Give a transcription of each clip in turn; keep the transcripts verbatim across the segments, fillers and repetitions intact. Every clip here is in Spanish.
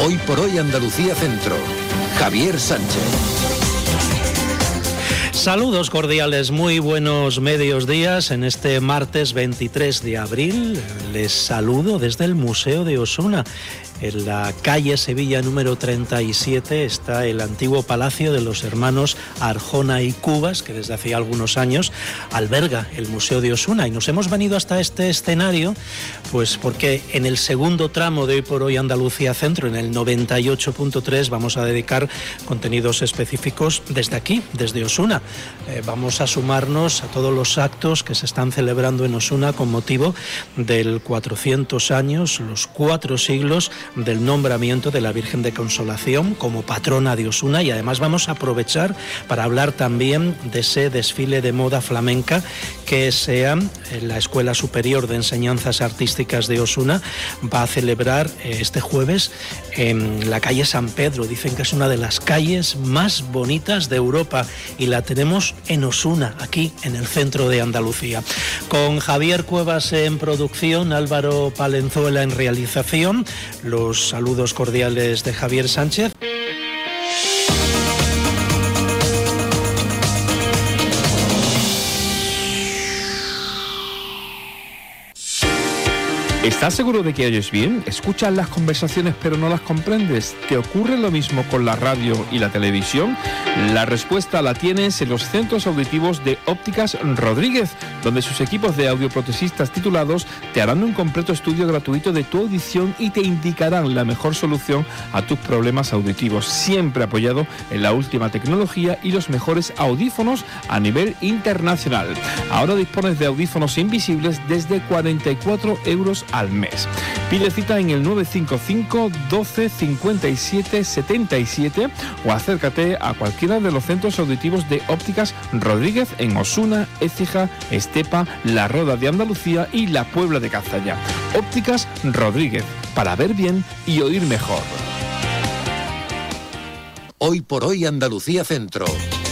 Hoy por hoy Andalucía Centro. Javier Sánchez. Saludos cordiales, muy buenos medios días en este martes veintitrés de abril. Les saludo desde el Museo de Osuna. En la calle Sevilla número treinta y siete está el antiguo Palacio de los Hermanos Arjona y Cubas, que desde hace algunos años alberga el Museo de Osuna. Y nos hemos venido hasta este escenario pues porque en el segundo tramo de Hoy por Hoy Andalucía Centro, en el noventa y ocho punto tres, vamos a dedicar contenidos específicos desde aquí, desde Osuna. Eh, vamos a sumarnos a todos los actos que se están celebrando en Osuna con motivo del cuatrocientos años, los cuatro siglos del nombramiento de la Virgen de Consolación como patrona de Osuna, y además vamos a aprovechar para hablar también de ese desfile de moda flamenca que SEA, la Escuela Superior de Enseñanzas Artísticas de Osuna, va a celebrar este jueves en la calle San Pedro. Dicen que es una de las calles más bonitas de Europa y la tenemos en Osuna, aquí en el centro de Andalucía. Con Javier Cuevas en producción, Álvaro Palenzuela en realización. Los saludos cordiales de Javier Sánchez. ¿Estás seguro de que oyes bien? ¿Escuchas las conversaciones pero no las comprendes? ¿Te ocurre lo mismo con la radio y la televisión? La respuesta la tienes en los centros auditivos de Ópticas Rodríguez, donde sus equipos de audioprotesistas titulados te harán un completo estudio gratuito de tu audición y te indicarán la mejor solución a tus problemas auditivos, siempre apoyado en la última tecnología y los mejores audífonos a nivel internacional. Ahora dispones de audífonos invisibles desde cuarenta y cuatro euros al mes. Pide cita en el nueve cinco cinco, doce, cincuenta y siete, setenta y siete o acércate a cualquiera de los centros auditivos de Ópticas Rodríguez en Osuna, Écija, Estepa, La Roda de Andalucía y La Puebla de Cazalla. Ópticas Rodríguez, para ver bien y oír mejor. Hoy por Hoy Andalucía Centro.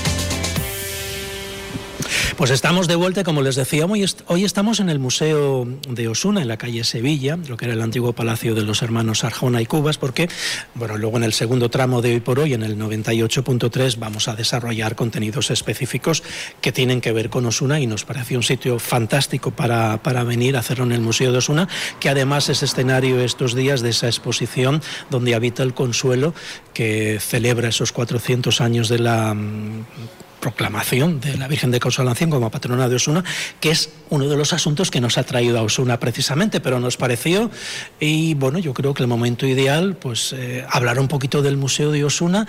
Pues estamos de vuelta, como les decía, hoy, est- hoy estamos en el Museo de Osuna, en la calle Sevilla, lo que era el antiguo Palacio de los Hermanos Arjona y Cubas, porque, bueno, luego en el segundo tramo de Hoy por Hoy, en el noventa y ocho punto tres, vamos a desarrollar contenidos específicos que tienen que ver con Osuna, y nos pareció un sitio fantástico para, para venir a hacerlo en el Museo de Osuna, que además es escenario estos días de esa exposición donde habita el Consuelo, que celebra esos cuatrocientos años de la proclamación de la Virgen de Consolación como patrona de Osuna, que es uno de los asuntos que nos ha traído a Osuna precisamente, pero nos pareció, y bueno, yo creo que el momento ideal, pues eh, hablar un poquito del Museo de Osuna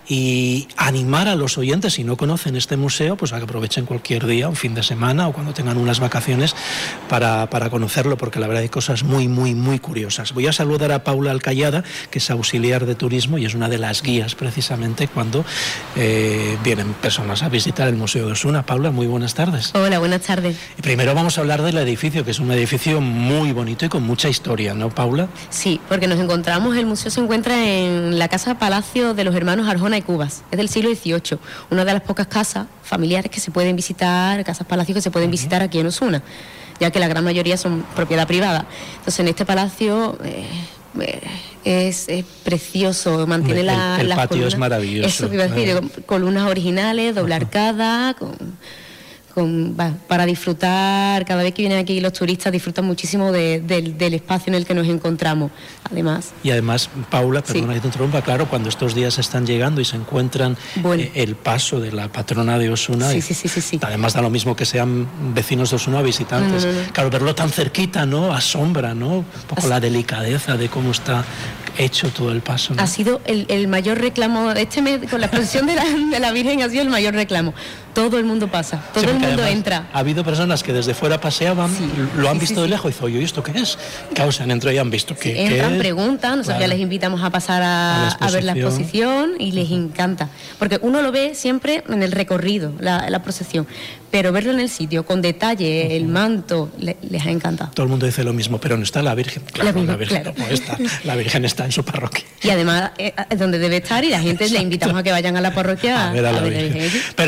y animar a los oyentes, si no conocen este museo, pues a que aprovechen cualquier día, un fin de semana o cuando tengan unas vacaciones para, para conocerlo, porque la verdad hay cosas muy, muy, muy curiosas. Voy a saludar a Paula Alcayada, que es auxiliar de turismo y es una de las guías precisamente cuando eh, vienen personas a visitar el Museo de Osuna. Paula, muy buenas tardes. Hola, buenas tardes. Y primero vamos a hablar del edificio, que es un edificio muy bonito y con mucha historia, ¿no, Paula? Sí, porque nos encontramos, el museo se encuentra en la Casa Palacio de los Hermanos Arjona y Cubas, es del siglo dieciocho, una de las pocas casas familiares que se pueden visitar, casas palacios que se pueden visitar aquí en Osuna, ya que la gran mayoría son propiedad privada. Entonces en este palacio eh, eh, es, es precioso, mantiene el, la, el, el las patio columnas, es maravilloso. Eso que iba a decir, eh. con columnas originales, doble arcada, con... Con, va, para disfrutar, cada vez que vienen aquí los turistas disfrutan muchísimo de, de, del espacio en el que nos encontramos, además. Y además, Paula, perdona sí. que te interrumpa, claro, cuando estos días están llegando y se encuentran bueno. eh, el paso de la patrona de Osuna, sí, y, sí, sí, sí, sí. además da lo mismo que sean vecinos de Osuna o visitantes. No, no, no. Claro, verlo tan cerquita, ¿no? Asombra, ¿no? Un poco As... la delicadeza de cómo está hecho todo el paso, ¿no? Ha sido el, el mayor reclamo, este mes, con la exposición de la, de la Virgen ha sido el mayor reclamo. Todo el mundo pasa, todo sí, el mundo entra. Ha habido personas que desde fuera paseaban, sí, lo han sí, visto sí, de sí. lejos y dicen, oye, ¿esto qué es? Claro, se han entrado y han visto que sí, entran, es. preguntan, nosotros claro. ya les invitamos a pasar a, a, a ver la exposición y les encanta. Porque uno lo ve siempre en el recorrido, la, la procesión, pero verlo en el sitio, con detalle, uh-huh. el manto, le, les ha encantado. Todo el mundo dice lo mismo, pero no está la Virgen. Claro, la, misma, la Virgen claro. no está. La Virgen está en su parroquia. Y además es donde debe estar y la gente le invitamos a que vayan a la parroquia a ver a, a la ver Virgen. Virgen. Pero nosotros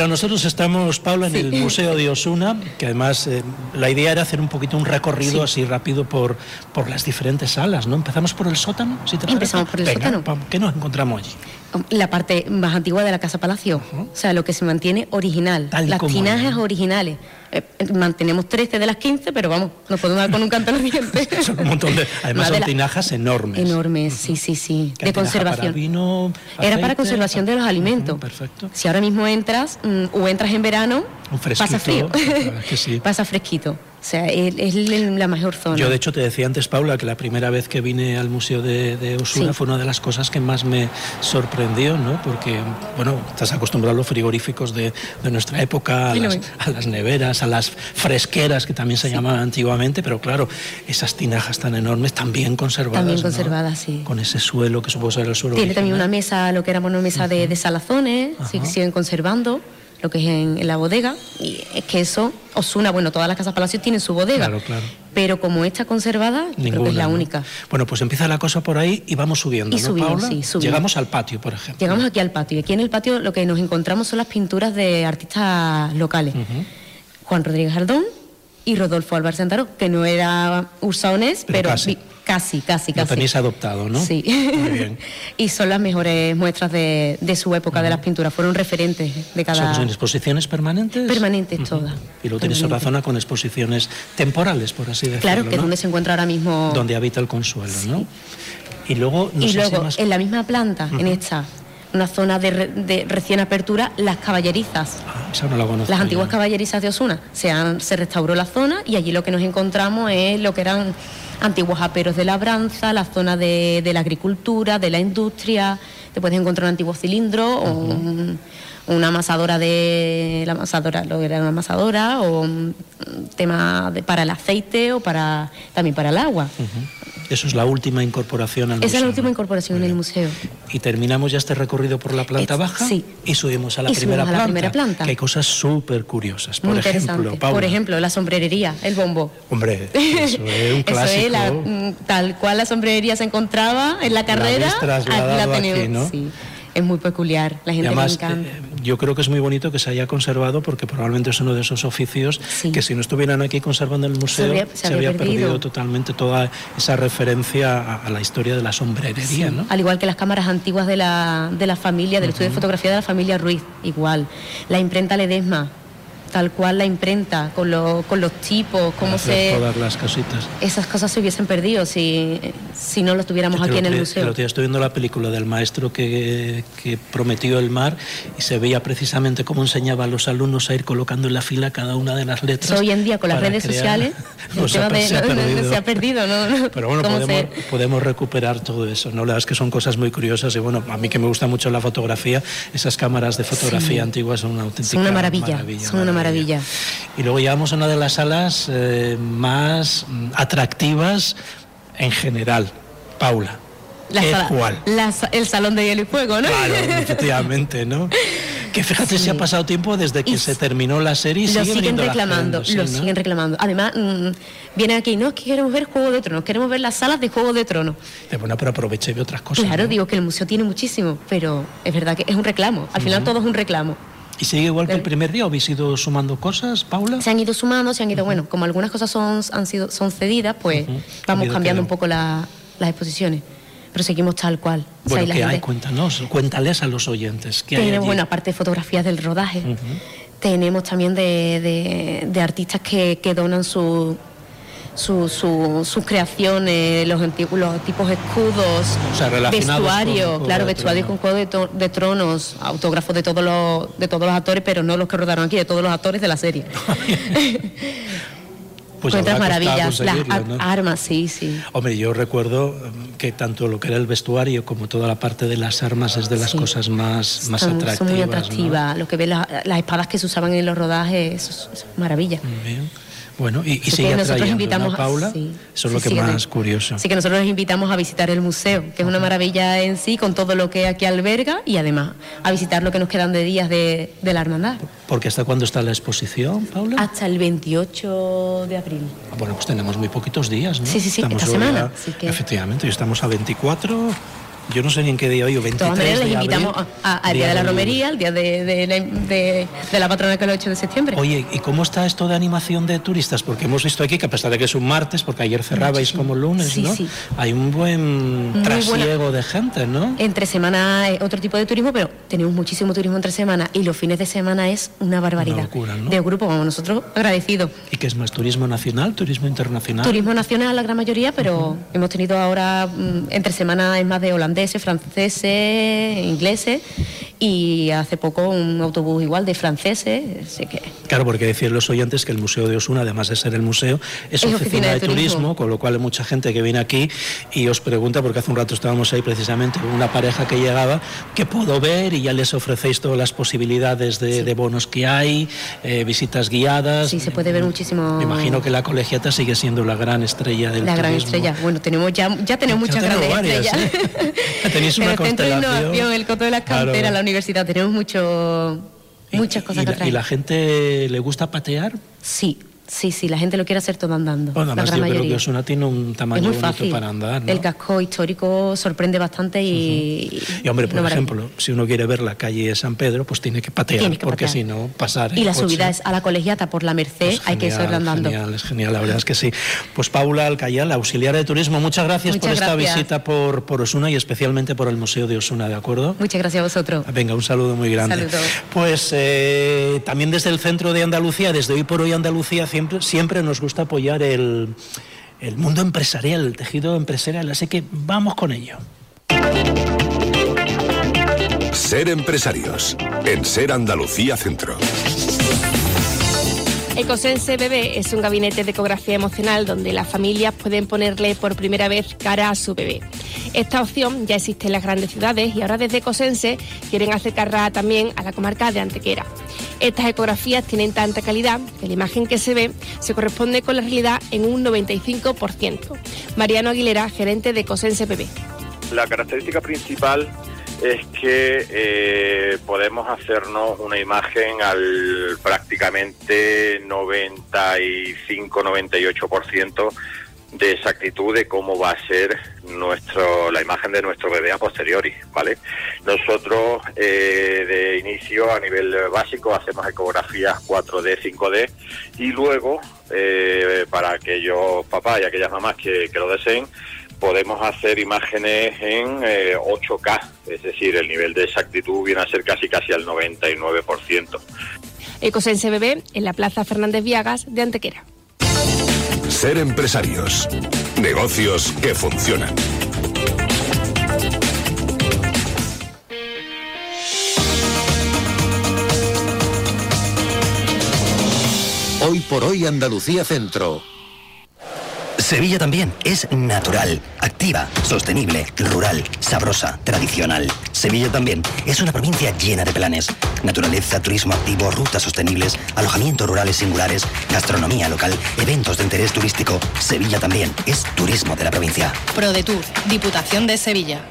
estamos, Paula, en sí. el Museo de Osuna, que además eh, la idea era hacer un poquito un recorrido sí. así rápido por, por las diferentes salas, ¿no? Empezamos por el sótano, si te Empezamos por el Venga, sótano. Vamos, ¿qué nos encontramos allí? La parte más antigua de la Casa Palacio, uh-huh. o sea, lo que se mantiene original, Tal las tinajas ¿no? originales. Eh, mantenemos trece de las quince, pero vamos, nos podemos dar con un canto en los dientes. Son un montón de... Además son la... tinajas enormes. Enormes, sí, sí, sí. De conservación. Para vino, aceite, Era para conservación de los alimentos. Uh-huh, perfecto. Si ahora mismo entras, mm, o entras en verano, un pasa frío. Que sí. Pasa fresquito. O sea, es, es la mejor zona. Yo, de hecho, te decía antes, Paula, que la primera vez que vine al Museo de, de Osuna sí. fue una de las cosas que más me sorprendió, ¿no? Porque, bueno, estás acostumbrado a los frigoríficos de, de nuestra época, a las, a las neveras, a las fresqueras, que también se sí. llamaban antiguamente, pero claro, esas tinajas tan enormes, también conservadas. También conservadas, ¿no? sí. Con ese suelo, que supongo ser el suelo Tiene original. También una mesa, lo que era una mesa uh-huh. de, de salazones, sí, que siguen conservando. Lo que es en, en la bodega, y es que eso, Osuna, bueno, todas las casas palacios tienen su bodega, claro, claro. pero como esta conservada, Ninguna, creo que es la ¿no? única. Bueno, pues empieza la cosa por ahí y vamos subiendo, y ¿no, subimos, Paula? Sí, subimos. Llegamos al patio, por ejemplo. Llegamos aquí al patio, y aquí en el patio lo que nos encontramos son las pinturas de artistas locales. Uh-huh. Juan Rodríguez Ardón y Rodolfo Álvarez Santaro, que no era ursaonés, pero... pero casi. Casi, casi, casi. Lo tenéis adoptado, ¿no? Sí. Muy bien. Y son las mejores muestras de, de su época, uh-huh. de las pinturas. Fueron referentes de cada... ¿Son exposiciones permanentes? Permanentes uh-huh. todas. Y luego tenéis otra zona con exposiciones temporales, por así decirlo, Claro, que ¿no? es donde se encuentra ahora mismo... Donde habita el Consuelo, sí. ¿no? Y luego... No y sé luego, si más... en la misma planta, uh-huh. en esta... una zona de, re, de recién apertura, las caballerizas. Ah, esa no la conozco. Las antiguas ya. caballerizas de Osuna. Se, han, se restauró la zona y allí lo que nos encontramos es lo que eran antiguos aperos de labranza, la zona de, de la agricultura, de la industria. Te puedes encontrar un antiguo cilindro uh-huh. o un, una amasadora de... La amasadora, lo que era una amasadora, o un tema de, para el aceite o para también para el agua. Uh-huh. Eso es la última incorporación al Esa museo. Esa es la última ¿no? incorporación en el museo. Y terminamos ya este recorrido por la planta es, baja sí. y subimos a la, y primera, subimos a planta, la primera planta. Que hay cosas súper curiosas. Por Muy ejemplo, Paula. Por ejemplo, la sombrerería, el bombo. Hombre, eso es un clásico. Eso es la, tal cual la sombrerería se encontraba en la carrera, la aquí la tenemos. Aquí, ¿no? Sí. Es muy peculiar, la gente además, le encanta. Eh, yo creo que es muy bonito que se haya conservado porque probablemente es uno de esos oficios sí. que si no estuvieran aquí conservando en el museo se habría, se se habría perdido. perdido totalmente toda esa referencia a, a la historia de la sombrerería, sí. ¿no? Al igual que las cámaras antiguas de la, de la familia, del uh-huh. estudio de fotografía de la familia Ruiz, igual. La imprenta Ledesma, tal cual la imprenta, con, lo, con los tipos, cómo se... Todas las cositas. Esas cosas se hubiesen perdido si, si no lo tuviéramos aquí en el museo. El otro día estoy viendo la película del maestro que, que prometió el mar y se veía precisamente cómo enseñaba a los alumnos a ir colocando en la fila cada una de las letras. Hoy en día con las redes crear... sociales no, el se, tema ha, de, se, ha no, no, se ha perdido. No, no. Pero bueno, podemos, se... podemos recuperar todo eso, ¿no? La verdad es que son cosas muy curiosas y bueno, a mí que me gusta mucho la fotografía, esas cámaras de fotografía sí. antiguas son una auténtica son una maravilla. maravilla son una maravilla. maravilla. Y luego llegamos a una de las salas eh, más atractivas en general, Paula. La sala, ¿Cuál? La, el Salón de Hielo y Fuego, ¿no? Claro, efectivamente, ¿no? Que fíjate sí. si ha pasado tiempo desde que y se terminó la serie y lo sigue siguen reclamando, gente, lo ¿sí, siguen ¿no? reclamando. Además, mmm, vienen aquí, no, es que queremos ver Juego de Tronos, queremos ver las salas de Juego de Tronos. De bueno, pero aprovecha y ve otras cosas. Claro, ¿no? digo que el museo tiene muchísimo, pero es verdad que es un reclamo. Al uh-huh. final todo es un reclamo. ¿Y sigue igual que el primer día o habéis ido sumando cosas, Paula? Se han ido sumando, se han ido, uh-huh. bueno, como algunas cosas son, han sido, son cedidas, pues uh-huh. vamos cambiando un poco la, las exposiciones. Pero seguimos tal cual. Bueno, o sea, ¿qué gente... hay? Cuéntanos, cuéntales a los oyentes. ¿Qué tenemos, hay allí? Bueno, aparte de fotografías del rodaje, uh-huh. tenemos también de, de, de artistas que, que donan su... Su, su, sus creaciones, los, antiguos, los tipos escudos, o sea, vestuario, con claro, vestuario con Juego de, to, de Tronos, autógrafos de todos los de todos los actores, pero no los que rodaron aquí, de todos los actores de la serie. Pues cuentas maravillas, las ¿no? armas, sí, sí. Hombre, yo recuerdo que tanto lo que era el vestuario como toda la parte de las armas es de las sí. cosas más, más son, atractivas. Son muy atractivas, ¿no? Lo que ves, la, las espadas que se usaban en los rodajes, eso es, eso es maravilla. Muy bien. Bueno, y, y sigue atrayendo, ¿no, Paula? Sí, eso es sí, lo que sí, más sí, curioso. Sí, que nosotros les invitamos a visitar el museo, que es una maravilla en sí, con todo lo que aquí alberga, y además a visitar lo que nos quedan de días de, de la hermandad. ¿Porque hasta cuándo está la exposición, Paula? Hasta el veintiocho de abril. Bueno, pues tenemos muy poquitos días, ¿no? Sí, sí, sí, estamos esta semana. A, que... Efectivamente, y estamos a veinticuatro... Yo no sé ni en qué día hoy, veintitrés de abril. De todas maneras, les invitamos al día, día de la romería, al día de, de, de, de, de la patrona, que es el ocho de septiembre. Oye, ¿y cómo está esto de animación de turistas? Porque hemos visto aquí que a pesar de que es un martes, porque ayer cerrabais como lunes, sí, ¿no? Sí. Hay un buen Muy trasiego buena. de gente, ¿no? Entre semana es otro tipo de turismo, pero tenemos muchísimo turismo entre semana y los fines de semana es una barbaridad. Una locura, ¿no? De grupo, como nosotros, agradecidos. ¿Y qué es más? ¿Turismo nacional, turismo internacional? Turismo nacional la gran mayoría, pero uh-huh. hemos tenido ahora, entre semana es más de holandeses, franceses, ingleses, y hace poco un autobús igual de franceses, así que... Claro, porque decían los oyentes que el Museo de Osuna, además de ser el museo, es, es oficina, oficina de, de turismo, turismo, con lo cual hay mucha gente que viene aquí y os pregunta, porque hace un rato estábamos ahí precisamente con una pareja que llegaba, que puedo ver, y ya les ofrecéis todas las posibilidades de, sí. de bonos que hay, eh, visitas guiadas. Sí, se puede ver muchísimo. Me imagino que la colegiata sigue siendo la gran estrella del la turismo. La gran estrella. Bueno, tenemos ya, ya tenemos muchas grandes varias, estrellas. ¿eh? Tenéis una constelación. El Centro de Innovación, el Coto de las Canteras, claro. La universidad, tenemos mucho, muchas cosas y, que la, traer. ¿Y la gente le gusta patear? Sí. Sí, sí, la gente lo quiere hacer todo andando. Bueno, además la gran yo mayoría. creo que Osuna tiene un tamaño bonito fácil. para andar, ¿no? El casco histórico sorprende bastante y... Uh-huh. Y hombre, por no ejemplo, maravilla. Si uno quiere ver la calle San Pedro, pues tiene que patear, tiene que porque patear. Si no, pasar Y la coche. Subida es a la colegiata por la Merced, pues hay genial, que ir andando. Genial, es genial, la verdad es que sí. Pues Paula Alcayal, auxiliar de turismo, muchas gracias muchas por gracias. esta visita por, por Osuna y especialmente por el Museo de Osuna, ¿de acuerdo? Muchas gracias a vosotros. Venga, un saludo muy grande. Saludo. Pues eh, también desde el centro de Andalucía, desde Hoy por Hoy Andalucía, siempre, siempre nos gusta apoyar el, el mundo empresarial, el tejido empresarial, así que vamos con ello. Ser empresarios, en Ser Andalucía Centro. Ecosense Bebé es un gabinete de ecografía emocional donde las familias pueden ponerle por primera vez cara a su bebé. Esta opción ya existe en las grandes ciudades y ahora desde Ecosense quieren acercarla también a la comarca de Antequera. Estas ecografías tienen tanta calidad que la imagen que se ve se corresponde con la realidad en un noventa y cinco por ciento. Mariano Aguilera, gerente de Ecosense Bebé. La característica principal es que eh, podemos hacernos una imagen al prácticamente noventa y cinco a noventa y ocho por ciento de exactitud de cómo va a ser nuestro la imagen de nuestro bebé a posteriori, ¿vale? Nosotros eh, de inicio a nivel básico hacemos ecografías cuatro D, cinco D y luego eh, para aquellos papás y aquellas mamás que, que lo deseen podemos hacer imágenes en eh, ocho K, es decir, el nivel de exactitud viene a ser casi casi al noventa y nueve por ciento. Ecosense Bebé en la Plaza Fernández Viagas de Antequera. Ser empresarios. Negocios que funcionan. Hoy por Hoy Andalucía Centro. Sevilla también es natural, activa, sostenible, rural, sabrosa, tradicional. Sevilla también es una provincia llena de planes. Naturaleza, turismo activo, rutas sostenibles, alojamientos rurales singulares, gastronomía local, eventos de interés turístico. Sevilla también es turismo de la provincia. ProDetour, Diputación de Sevilla.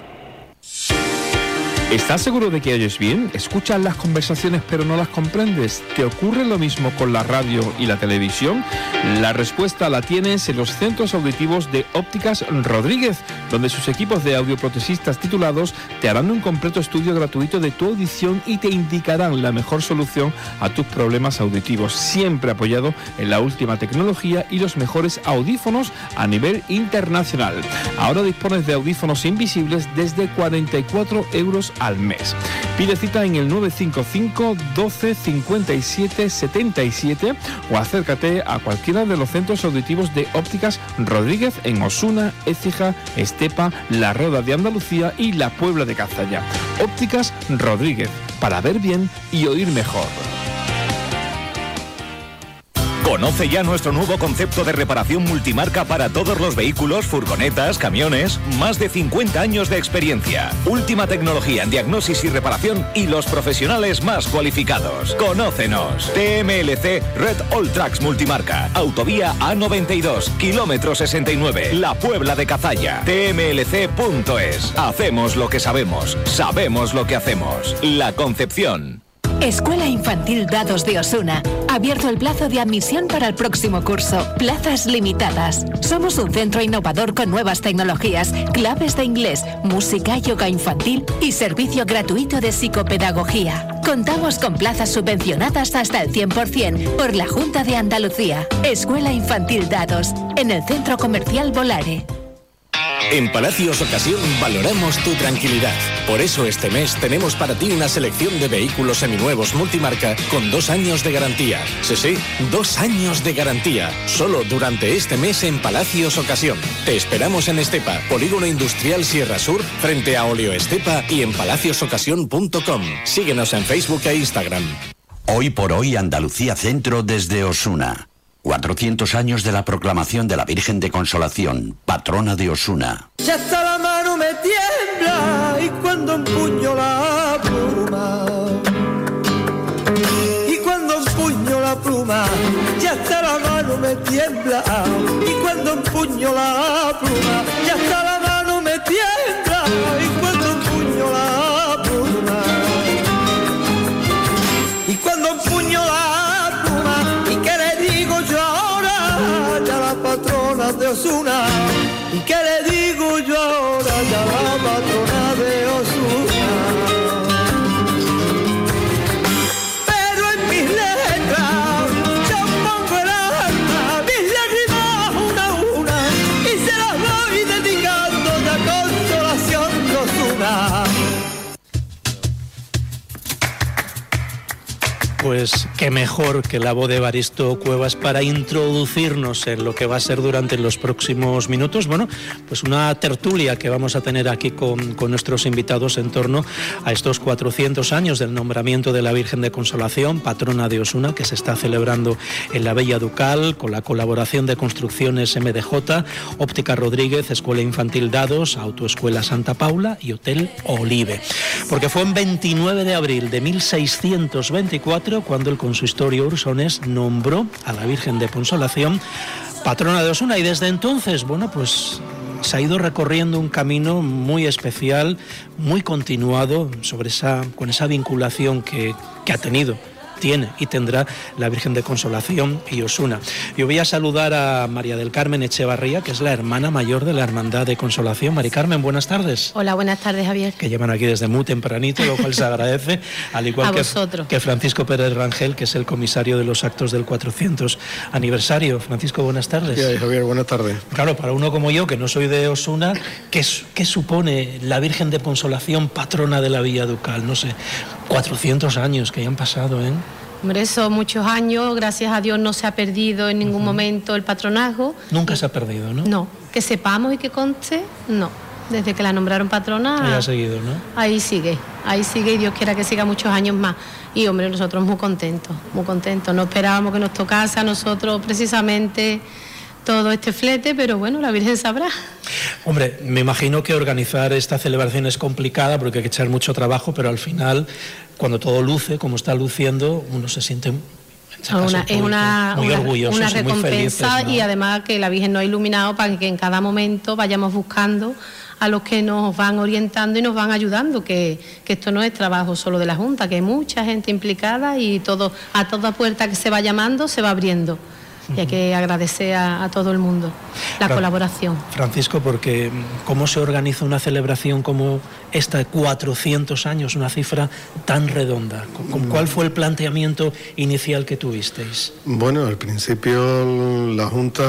¿Estás seguro de que oyes bien? ¿Escuchas las conversaciones pero no las comprendes? ¿Te ocurre lo mismo con la radio y la televisión? La respuesta la tienes en los centros auditivos de Ópticas Rodríguez, donde sus equipos de audioprotesistas titulados te harán un completo estudio gratuito de tu audición y te indicarán la mejor solución a tus problemas auditivos, siempre apoyado en la última tecnología y los mejores audífonos a nivel internacional. Ahora dispones de audífonos invisibles desde cuarenta y cuatro euros al mes. Pide cita en el nueve cinco cinco, doce, cincuenta y siete, setenta y siete o acércate a cualquiera de los centros auditivos de Ópticas Rodríguez en Osuna, Écija, Estepa, La Roda de Andalucía y La Puebla de Cazalla. Ópticas Rodríguez, para ver bien y oír mejor. Conoce ya nuestro nuevo concepto de reparación multimarca para todos los vehículos, furgonetas, camiones. Más de cincuenta años de experiencia. Última tecnología en diagnosis y reparación y los profesionales más cualificados. Conócenos. T M L C Red All Tracks Multimarca. Autovía A noventa y dos, kilómetro sesenta y nueve. La Puebla de Cazalla. T M L C punto es. Hacemos lo que sabemos. Sabemos lo que hacemos. La Concepción. Escuela Infantil Dados de Osuna. Abierto el plazo de admisión para el próximo curso. Plazas limitadas. Somos un centro innovador con nuevas tecnologías, claves de inglés, música, yoga infantil y servicio gratuito de psicopedagogía. Contamos con plazas subvencionadas hasta el cien por ciento por la Junta de Andalucía. Escuela Infantil Dados, en el Centro Comercial Volare. En Palacios Ocasión valoramos tu tranquilidad. Por eso este mes tenemos para ti una selección de vehículos seminuevos multimarca con dos años de garantía. Sí, sí, dos años de garantía. Solo durante este mes en Palacios Ocasión. Te esperamos en Estepa, Polígono Industrial Sierra Sur, frente a Oleo Estepa y en palacios ocasión punto com. Síguenos en Facebook e Instagram. Hoy por hoy Andalucía Centro desde Osuna. cuatrocientos años de la proclamación de la Virgen de Consolación, patrona de Osuna. Ya hasta la mano me tiembla y cuando empuño la pluma, y cuando empuño la pluma, ya hasta la mano me tiembla, y cuando empuño la pluma, ya hasta la mano me tiembla, y cuando empuño la pluma, y cuando empuño la pluma, y que le digo yo ahora ya la patrona de Osuna, y que le digo yo ahora ya la patrona de Osuna. Pero en mis letras yo pongo el alma, mis lágrimas una a una, y se las voy dedicando de consolación de Osuna. Pues qué mejor que la voz de Evaristo Cuevas para introducirnos en lo que va a ser durante los próximos minutos. Bueno, pues una tertulia que vamos a tener aquí con, con nuestros invitados en torno a estos cuatrocientos años del nombramiento de la Virgen de Consolación, patrona de Osuna, que se está celebrando en la Bella Ducal, con la colaboración de Construcciones M D J, Óptica Rodríguez, Escuela Infantil Dados, Autoescuela Santa Paula y Hotel Olive. Porque fue en veintinueve de abril de mil seiscientos veinticuatro cuando el consistorio ursonés nombró a la Virgen de Consolación patrona de Osuna, y desde entonces, bueno, pues se ha ido recorriendo un camino muy especial, muy continuado sobre esa, con esa vinculación que, que ha tenido, tiene y tendrá la Virgen de Consolación y Osuna. Yo voy a saludar a María del Carmen Echevarría, que es la hermana mayor de la Hermandad de Consolación. Mari Carmen, buenas tardes. Hola, buenas tardes, Javier. Que llevan aquí desde muy tempranito, lo cual se agradece, al igual a que, vosotros. que Francisco Pérez Rangel, que es el comisario de los actos del cuatrocientos aniversario. Francisco, buenas tardes. Sí, Javier, buenas tardes. Claro, para uno como yo, que no soy de Osuna, ¿qué, qué supone la Virgen de Consolación, patrona de la Villa Ducal? No sé, cuatrocientos años que ya han pasado, ¿eh? Hombre, son muchos años, gracias a Dios no se ha perdido en ningún uh-huh. momento el patronazgo. Nunca se ha perdido, ¿no? No, que sepamos y que conste, no. Desde que la nombraron patrona... Ahí ha seguido, ¿no? Ahí sigue, ahí sigue y Dios quiera que siga muchos años más. Y hombre, nosotros muy contentos, muy contentos. No esperábamos que nos tocase a nosotros precisamente todo este flete, pero bueno, la Virgen sabrá. Hombre, me imagino que organizar esta celebración es complicada porque hay que echar mucho trabajo, pero al final, cuando todo luce, como está luciendo, uno se siente... Una, es una, muy una, orgullosos, una recompensa, muy felices, ¿no? Y además que la Virgen nos ha iluminado para que en cada momento vayamos buscando a los que nos van orientando y nos van ayudando, que, que esto no es trabajo solo de la Junta, que hay mucha gente implicada y todo, a toda puerta que se va llamando se va abriendo. Y hay que agradecer a, a todo el mundo la Fra- colaboración. Francisco, porque ¿cómo se organiza una celebración como esta de cuatrocientos años, una cifra tan redonda? ¿Cuál fue el planteamiento inicial que tuvisteis? Bueno, al principio la Junta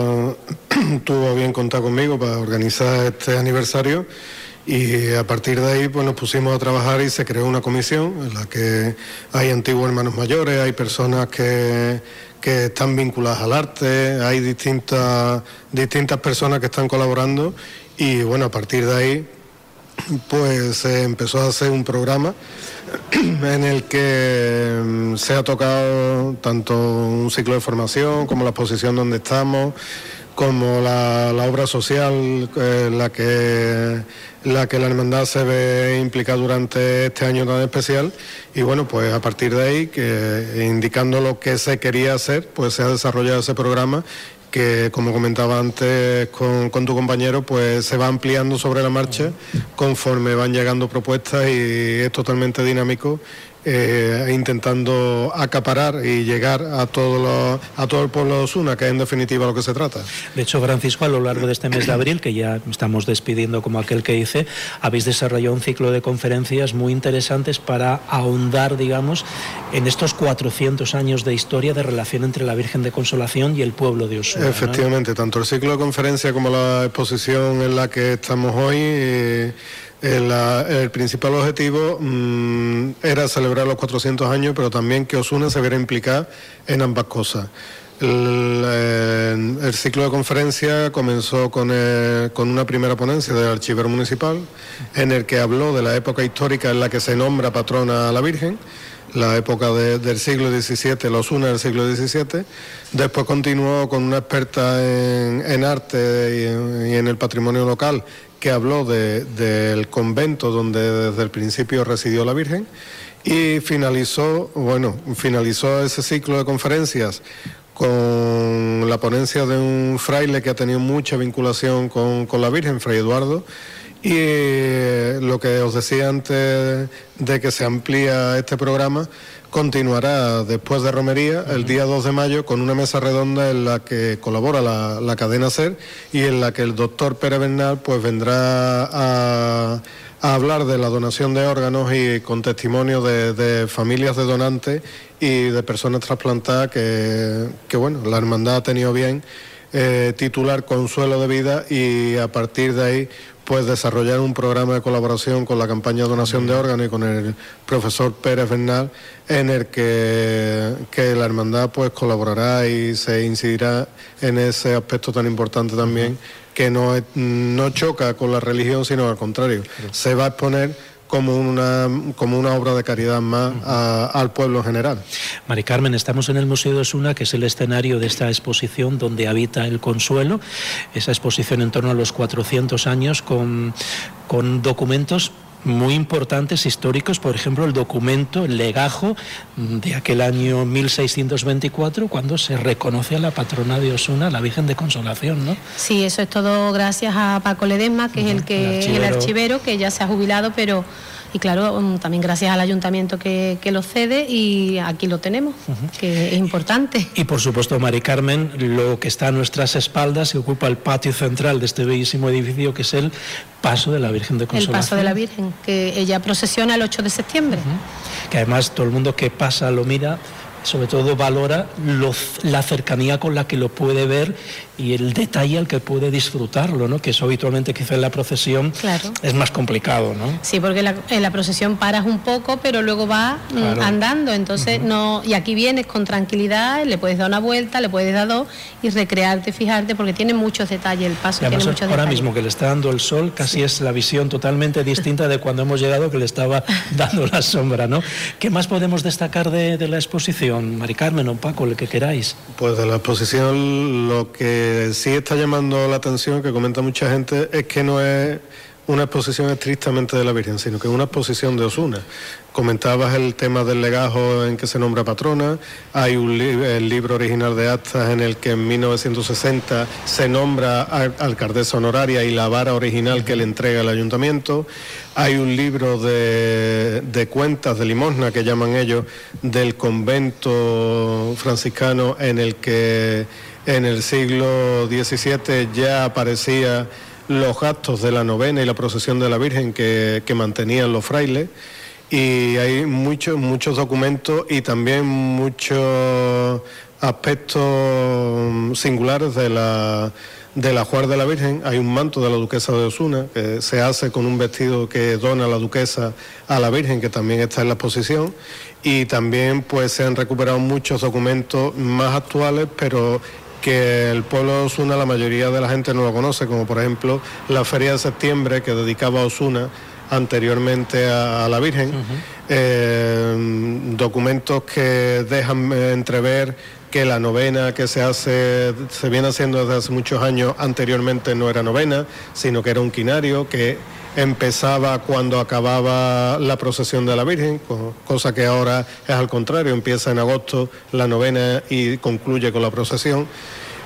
tuvo a bien contar conmigo para organizar este aniversario. Y a partir de ahí pues nos pusimos a trabajar y se creó una comisión en la que hay antiguos hermanos mayores, hay personas que, que están vinculadas al arte, hay distintas, distintas personas que están colaborando y bueno, a partir de ahí pues se empezó a hacer un programa en el que se ha tocado tanto un ciclo de formación como la exposición donde estamos, como la, la obra social, eh, la que la que la hermandad se ve implicada durante este año tan especial y bueno, pues a partir de ahí, que indicando lo que se quería hacer, pues se ha desarrollado ese programa que, como comentaba antes con, con tu compañero, pues se va ampliando sobre la marcha conforme van llegando propuestas y es totalmente dinámico eh, intentando acaparar y llegar a todo, lo, a todo el pueblo de Osuna, que es en definitiva lo que se trata. De hecho, Francisco, a lo largo de este mes de abril, que ya estamos despidiendo como aquel que dice, habéis desarrollado un ciclo de conferencias muy interesantes para ahondar, digamos, en estos cuatrocientos años de historia de relación entre la Virgen de Consolación y el pueblo de Osuna. Efectivamente, ¿no? Tanto el ciclo de conferencia como la exposición en la que estamos hoy, eh, el, el principal objetivo mmm, era celebrar los cuatrocientos años, pero también que Osuna se viera implicada en ambas cosas. El, el, el ciclo de conferencia comenzó con, el, con una primera ponencia del archivero municipal, en el que habló de la época histórica en la que se nombra patrona a la Virgen, la época de, del siglo diecisiete, la Osuna del siglo diecisiete. Después continuó con una experta en, en arte y en, y en el patrimonio local, que habló de, del convento donde desde el principio residió la Virgen, y finalizó, bueno, finalizó ese ciclo de conferencias con la ponencia de un fraile que ha tenido mucha vinculación con, con la Virgen, Fray Eduardo, y eh, lo que os decía antes de que se amplía este programa, continuará después de romería el día dos de mayo con una mesa redonda en la que colabora la, la cadena SER y en la que el doctor Pérez Bernal pues vendrá a, a hablar de la donación de órganos y con testimonio de, de familias de donantes y de personas trasplantadas que, que bueno, la hermandad ha tenido bien eh, titular Consuelo de Vida, y a partir de ahí pues desarrollar un programa de colaboración con la campaña de donación de órganos y con el profesor Pérez Bernal, en el que, que la hermandad pues colaborará y se incidirá en ese aspecto tan importante también, que no, es, no choca con la religión, sino al contrario, se va a exponer como una, como una obra de caridad más a, al pueblo en general. Mari Carmen, estamos en el Museo de Osuna, que es el escenario de esta exposición donde habita el consuelo, esa exposición en torno a los cuatrocientos años con, con documentos muy importantes, históricos, por ejemplo el documento, el legajo de aquel año mil seiscientos veinticuatro, cuando se reconoce a la patrona de Osuna, la Virgen de Consolación, ¿no? Sí, eso es todo gracias a Paco Ledesma, que uh-huh, es el que el archivero. el archivero, que ya se ha jubilado, pero y claro, también gracias al ayuntamiento que, que lo cede, y aquí lo tenemos, uh-huh. que es importante. Y por supuesto, Mari Carmen, lo que está a nuestras espaldas, que ocupa el patio central de este bellísimo edificio, que es el Paso de la Virgen de Consolación. El Paso de la Virgen, que ella procesiona el ocho de septiembre. Uh-huh. Que además todo el mundo que pasa lo mira, sobre todo valora lo, la cercanía con la que lo puede ver y el detalle al que puede disfrutarlo, ¿no? Que eso habitualmente quizá en la procesión claro. es más complicado, ¿no? Sí, porque la, en la procesión paras un poco, pero luego vas claro. andando, entonces uh-huh. no, y aquí vienes con tranquilidad, le puedes dar una vuelta, le puedes dar dos y recrearte, fijarte, porque tiene muchos detalles, el paso tiene muchos ahora detalles. Mismo que le está dando el sol, casi sí. es la visión totalmente distinta de cuando hemos llegado, que le estaba dando la sombra, ¿no? ¿Qué más podemos destacar de, de la exposición, Mari Carmen o Paco, el que queráis? Pues de la exposición lo que sí está llamando la atención, que comenta mucha gente, es que no es una exposición estrictamente de la Virgen, sino que es una exposición de Osuna. Comentabas el tema del legajo en que se nombra patrona, hay un li- el libro original de actas en el que en mil novecientos sesenta se nombra a- alcaldesa honoraria y la vara original que le entrega el ayuntamiento, hay un libro de, de cuentas de limosna, que llaman ellos, del convento franciscano, en el que en el siglo diecisiete ya aparecía los gastos de la novena y la procesión de la Virgen que, que mantenían los frailes, y hay muchos muchos documentos y también muchos aspectos singulares de la del ajuar de la Virgen. Hay un manto de la duquesa de Osuna que se hace con un vestido que dona la duquesa a la Virgen, que también está en la exposición, y también pues se han recuperado muchos documentos más actuales, pero que el pueblo de Osuna, la mayoría de la gente no lo conoce, como por ejemplo la Feria de Septiembre, que dedicaba a Osuna anteriormente a, a la Virgen, uh-huh. eh, documentos que dejan entrever que la novena que se hace, se viene haciendo desde hace muchos años, anteriormente no era novena, sino que era un quinario que empezaba cuando acababa la procesión de la Virgen, cosa que ahora es al contrario, empieza en agosto la novena y concluye con la procesión.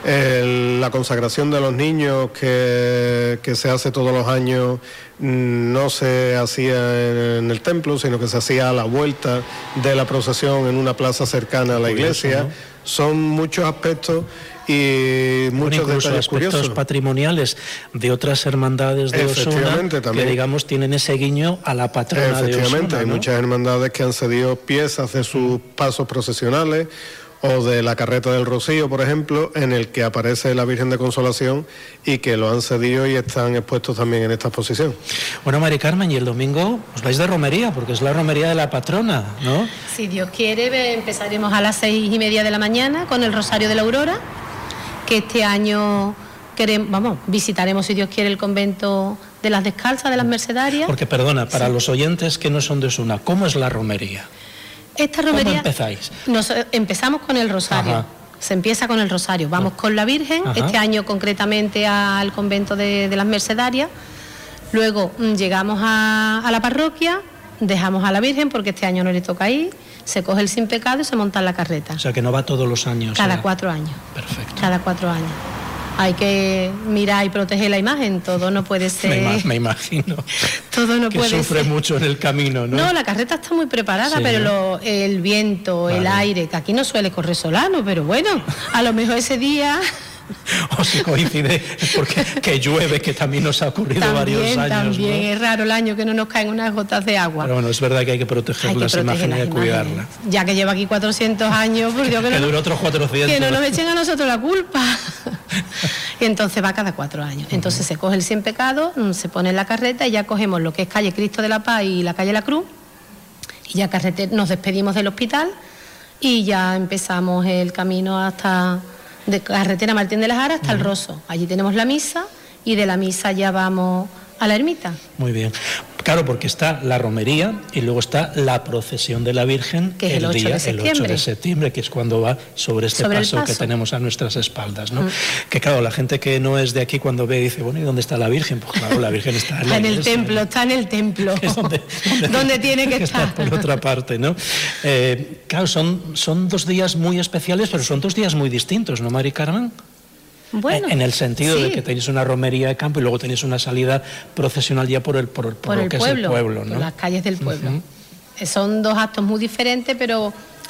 El, la consagración de los niños que, que se hace todos los años no se hacía en, en el templo, sino que se hacía a la vuelta de la procesión en una plaza cercana a la iglesia. ¿No? Son muchos aspectos y muchos incluso detalles aspectos curiosos patrimoniales de otras hermandades de Osuna que digamos tienen ese guiño a la patrona de Osuna. Efectivamente, hay ¿no? muchas hermandades que han cedido piezas de sus pasos procesionales o de la carreta del Rocío, por ejemplo, en el que aparece la Virgen de Consolación y que lo han cedido y están expuestos también en esta exposición. Bueno, Mari Carmen, y el domingo os vais de romería, porque es la romería de la patrona, ¿no? Si Dios quiere, empezaremos a las seis y media de la mañana con el Rosario de la Aurora, que este año queremos, vamos, visitaremos, si Dios quiere, el convento de las Descalzas, de las Mercedarias. Porque, perdona, para sí. los oyentes que no son de Osuna, ¿cómo es la romería? Esta romería, ¿cómo empezáis? Nos, empezamos con el Rosario. Ajá. Se empieza con el Rosario. Vamos con la Virgen, Ajá. este año concretamente al convento de, de las Mercedarias. Luego llegamos a, a la parroquia, dejamos a la Virgen porque este año no le toca ir, se coge el sin pecado y se monta en la carreta. O sea que no va todos los años. Cada ¿eh? cuatro años. Perfecto. Cada cuatro años. Hay que mirar y proteger la imagen, todo no puede ser... Me, me imagino. Todo no que puede sufre ser. mucho en el camino, ¿no? No, la carreta está muy preparada, sí, pero ¿no? lo, el viento, vale. el aire, que aquí no suele correr solano, pero bueno, a lo mejor ese día... O si coincide, porque que llueve, que también nos ha ocurrido también, varios años. También, ¿no? Es raro el año que no nos caen unas gotas de agua. Pero bueno, es verdad que hay que proteger hay que las proteger imágenes y cuidarlas. Ya que lleva aquí cuatrocientos años, por Dios, que, que no, dura otros cuatrocientos. Que no nos echen a nosotros la culpa. Y entonces va cada cuatro años. Entonces uh-huh. se coge el sin pecado, se pone en la carreta y ya cogemos lo que es calle Cristo de la Paz y la calle La Cruz. Y ya carrete, nos despedimos del hospital y ya empezamos el camino hasta... de carretera Martín de las Aras hasta uh-huh. el Rosso. Allí tenemos la misa y de la misa ya vamos a la ermita. Muy bien. Claro, porque está la romería y luego está la procesión de la Virgen que es el, el ocho día de septiembre. el ocho de septiembre, que es cuando va sobre este sobre paso, paso que tenemos a nuestras espaldas, ¿no? Uh-huh. Que claro, la gente que no es de aquí cuando ve dice, bueno, ¿y dónde está la Virgen? Pues claro, la Virgen está en, está en la el iglesia, templo, ¿no? está en el templo. Que es donde, donde, donde tiene que, que estar. estar. Por otra parte, ¿no? Eh, claro, son, son dos días muy especiales, pero son dos días muy distintos, ¿no, Mari Carmen? Bueno, en el sentido sí. de que tenéis una romería de campo y luego tenéis una salida procesional ya por el, por el, por por lo el que pueblo, es el pueblo, ¿no? Por las calles del pueblo. Uh-huh. Son dos actos muy diferentes, pero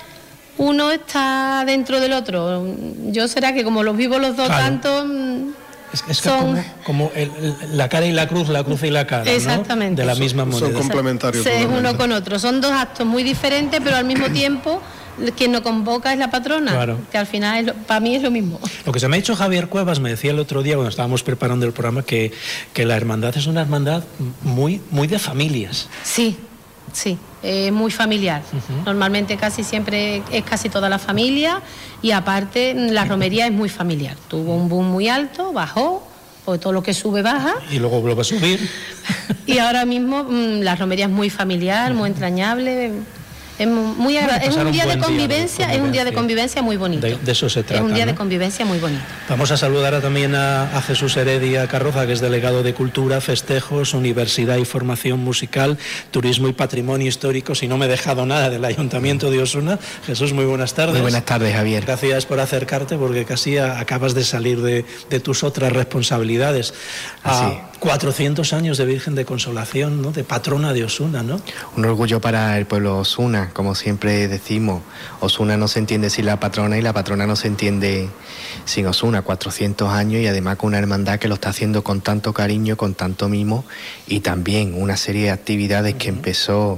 uno está dentro del otro. Yo será que como los vivo los dos claro. tanto... Es, es que son... como, como el, la cara y la cruz, la cruz y la cara, exactamente. ¿no? De la misma moneda. Son complementarios. Es uno con otro. Son dos actos muy diferentes, pero al mismo tiempo... quien nos convoca es la patrona, claro. que al final es lo, para mí es lo mismo. Lo que se me ha dicho Javier Cuevas, me decía el otro día cuando estábamos preparando el programa, que, que la hermandad es una hermandad muy, muy de familias. Sí, sí, es muy familiar. Uh-huh. Normalmente casi siempre es casi toda la familia y aparte la romería es muy familiar. Tuvo un boom muy alto, bajó, porque todo lo que sube baja. Y luego vuelve a subir. Y ahora mismo la romería es muy familiar, uh-huh. muy entrañable. Es, muy agra- es un día de convivencia, es un día de convivencia muy bonito. De, de eso se trata. Es un día ¿no? de convivencia muy bonito. Vamos a saludar a, también a, a Jesús Heredia Carroza, que es delegado de Cultura, Festejos, Universidad y Formación Musical, Turismo y Patrimonio Histórico, si no me he dejado nada, del Ayuntamiento de Osuna. Jesús, muy buenas tardes. Muy buenas tardes, Javier. Gracias por acercarte, porque casi a, acabas de salir de, de tus otras responsabilidades. Así. A cuatrocientos años de Virgen de Consolación, ¿no? De patrona de Osuna, ¿no? Un orgullo para el pueblo Osuna, como siempre decimos. Osuna no se entiende sin la patrona y la patrona no se entiende sin Osuna. cuatrocientos años y además con una hermandad que lo está haciendo con tanto cariño, con tanto mimo y también una serie de actividades uh-huh. que empezó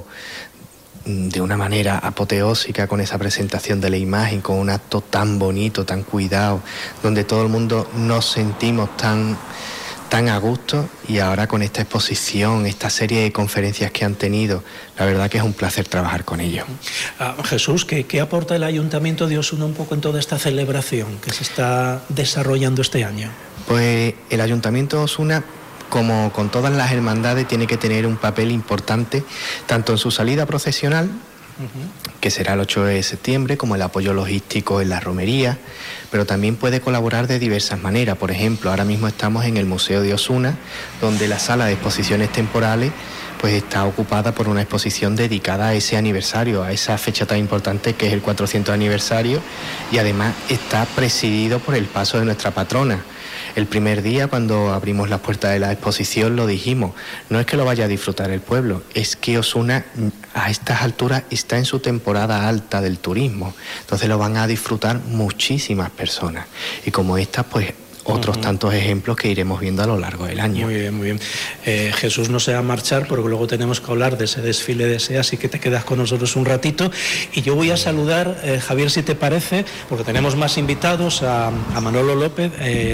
de una manera apoteósica con esa presentación de la imagen, con un acto tan bonito, tan cuidado, donde todo el mundo nos sentimos tan... tan a gusto, y ahora con esta exposición, esta serie de conferencias que han tenido, la verdad que es un placer trabajar con ellos. Ah, Jesús, ¿qué, ¿qué aporta el Ayuntamiento de Osuna un poco en toda esta celebración que se está desarrollando este año? Pues el Ayuntamiento de Osuna, como con todas las hermandades, tiene que tener un papel importante, tanto en su salida procesional, Uh-huh. que será el ocho de septiembre, como el apoyo logístico en la romería, pero también puede colaborar de diversas maneras. Por ejemplo, ahora mismo estamos en el Museo de Osuna, donde la sala de exposiciones temporales pues está ocupada por una exposición dedicada a ese aniversario, a esa fecha tan importante que es el cuatrocientos aniversario, y además está presidido por el paso de nuestra patrona. El primer día, cuando abrimos las puertas de la exposición, lo dijimos, no es que lo vaya a disfrutar el pueblo, es que Osuna a estas alturas está en su temporada alta del turismo, entonces lo van a disfrutar muchísimas personas, y como estas, pues otros uh-huh. tantos ejemplos que iremos viendo a lo largo del año. Muy bien, muy bien. Eh, Jesús no se va a marchar porque luego tenemos que hablar de ese desfile de S E A, así que te quedas con nosotros un ratito. Y yo voy a saludar, eh, Javier, si te parece, porque tenemos más invitados, a, a Manolo López, eh,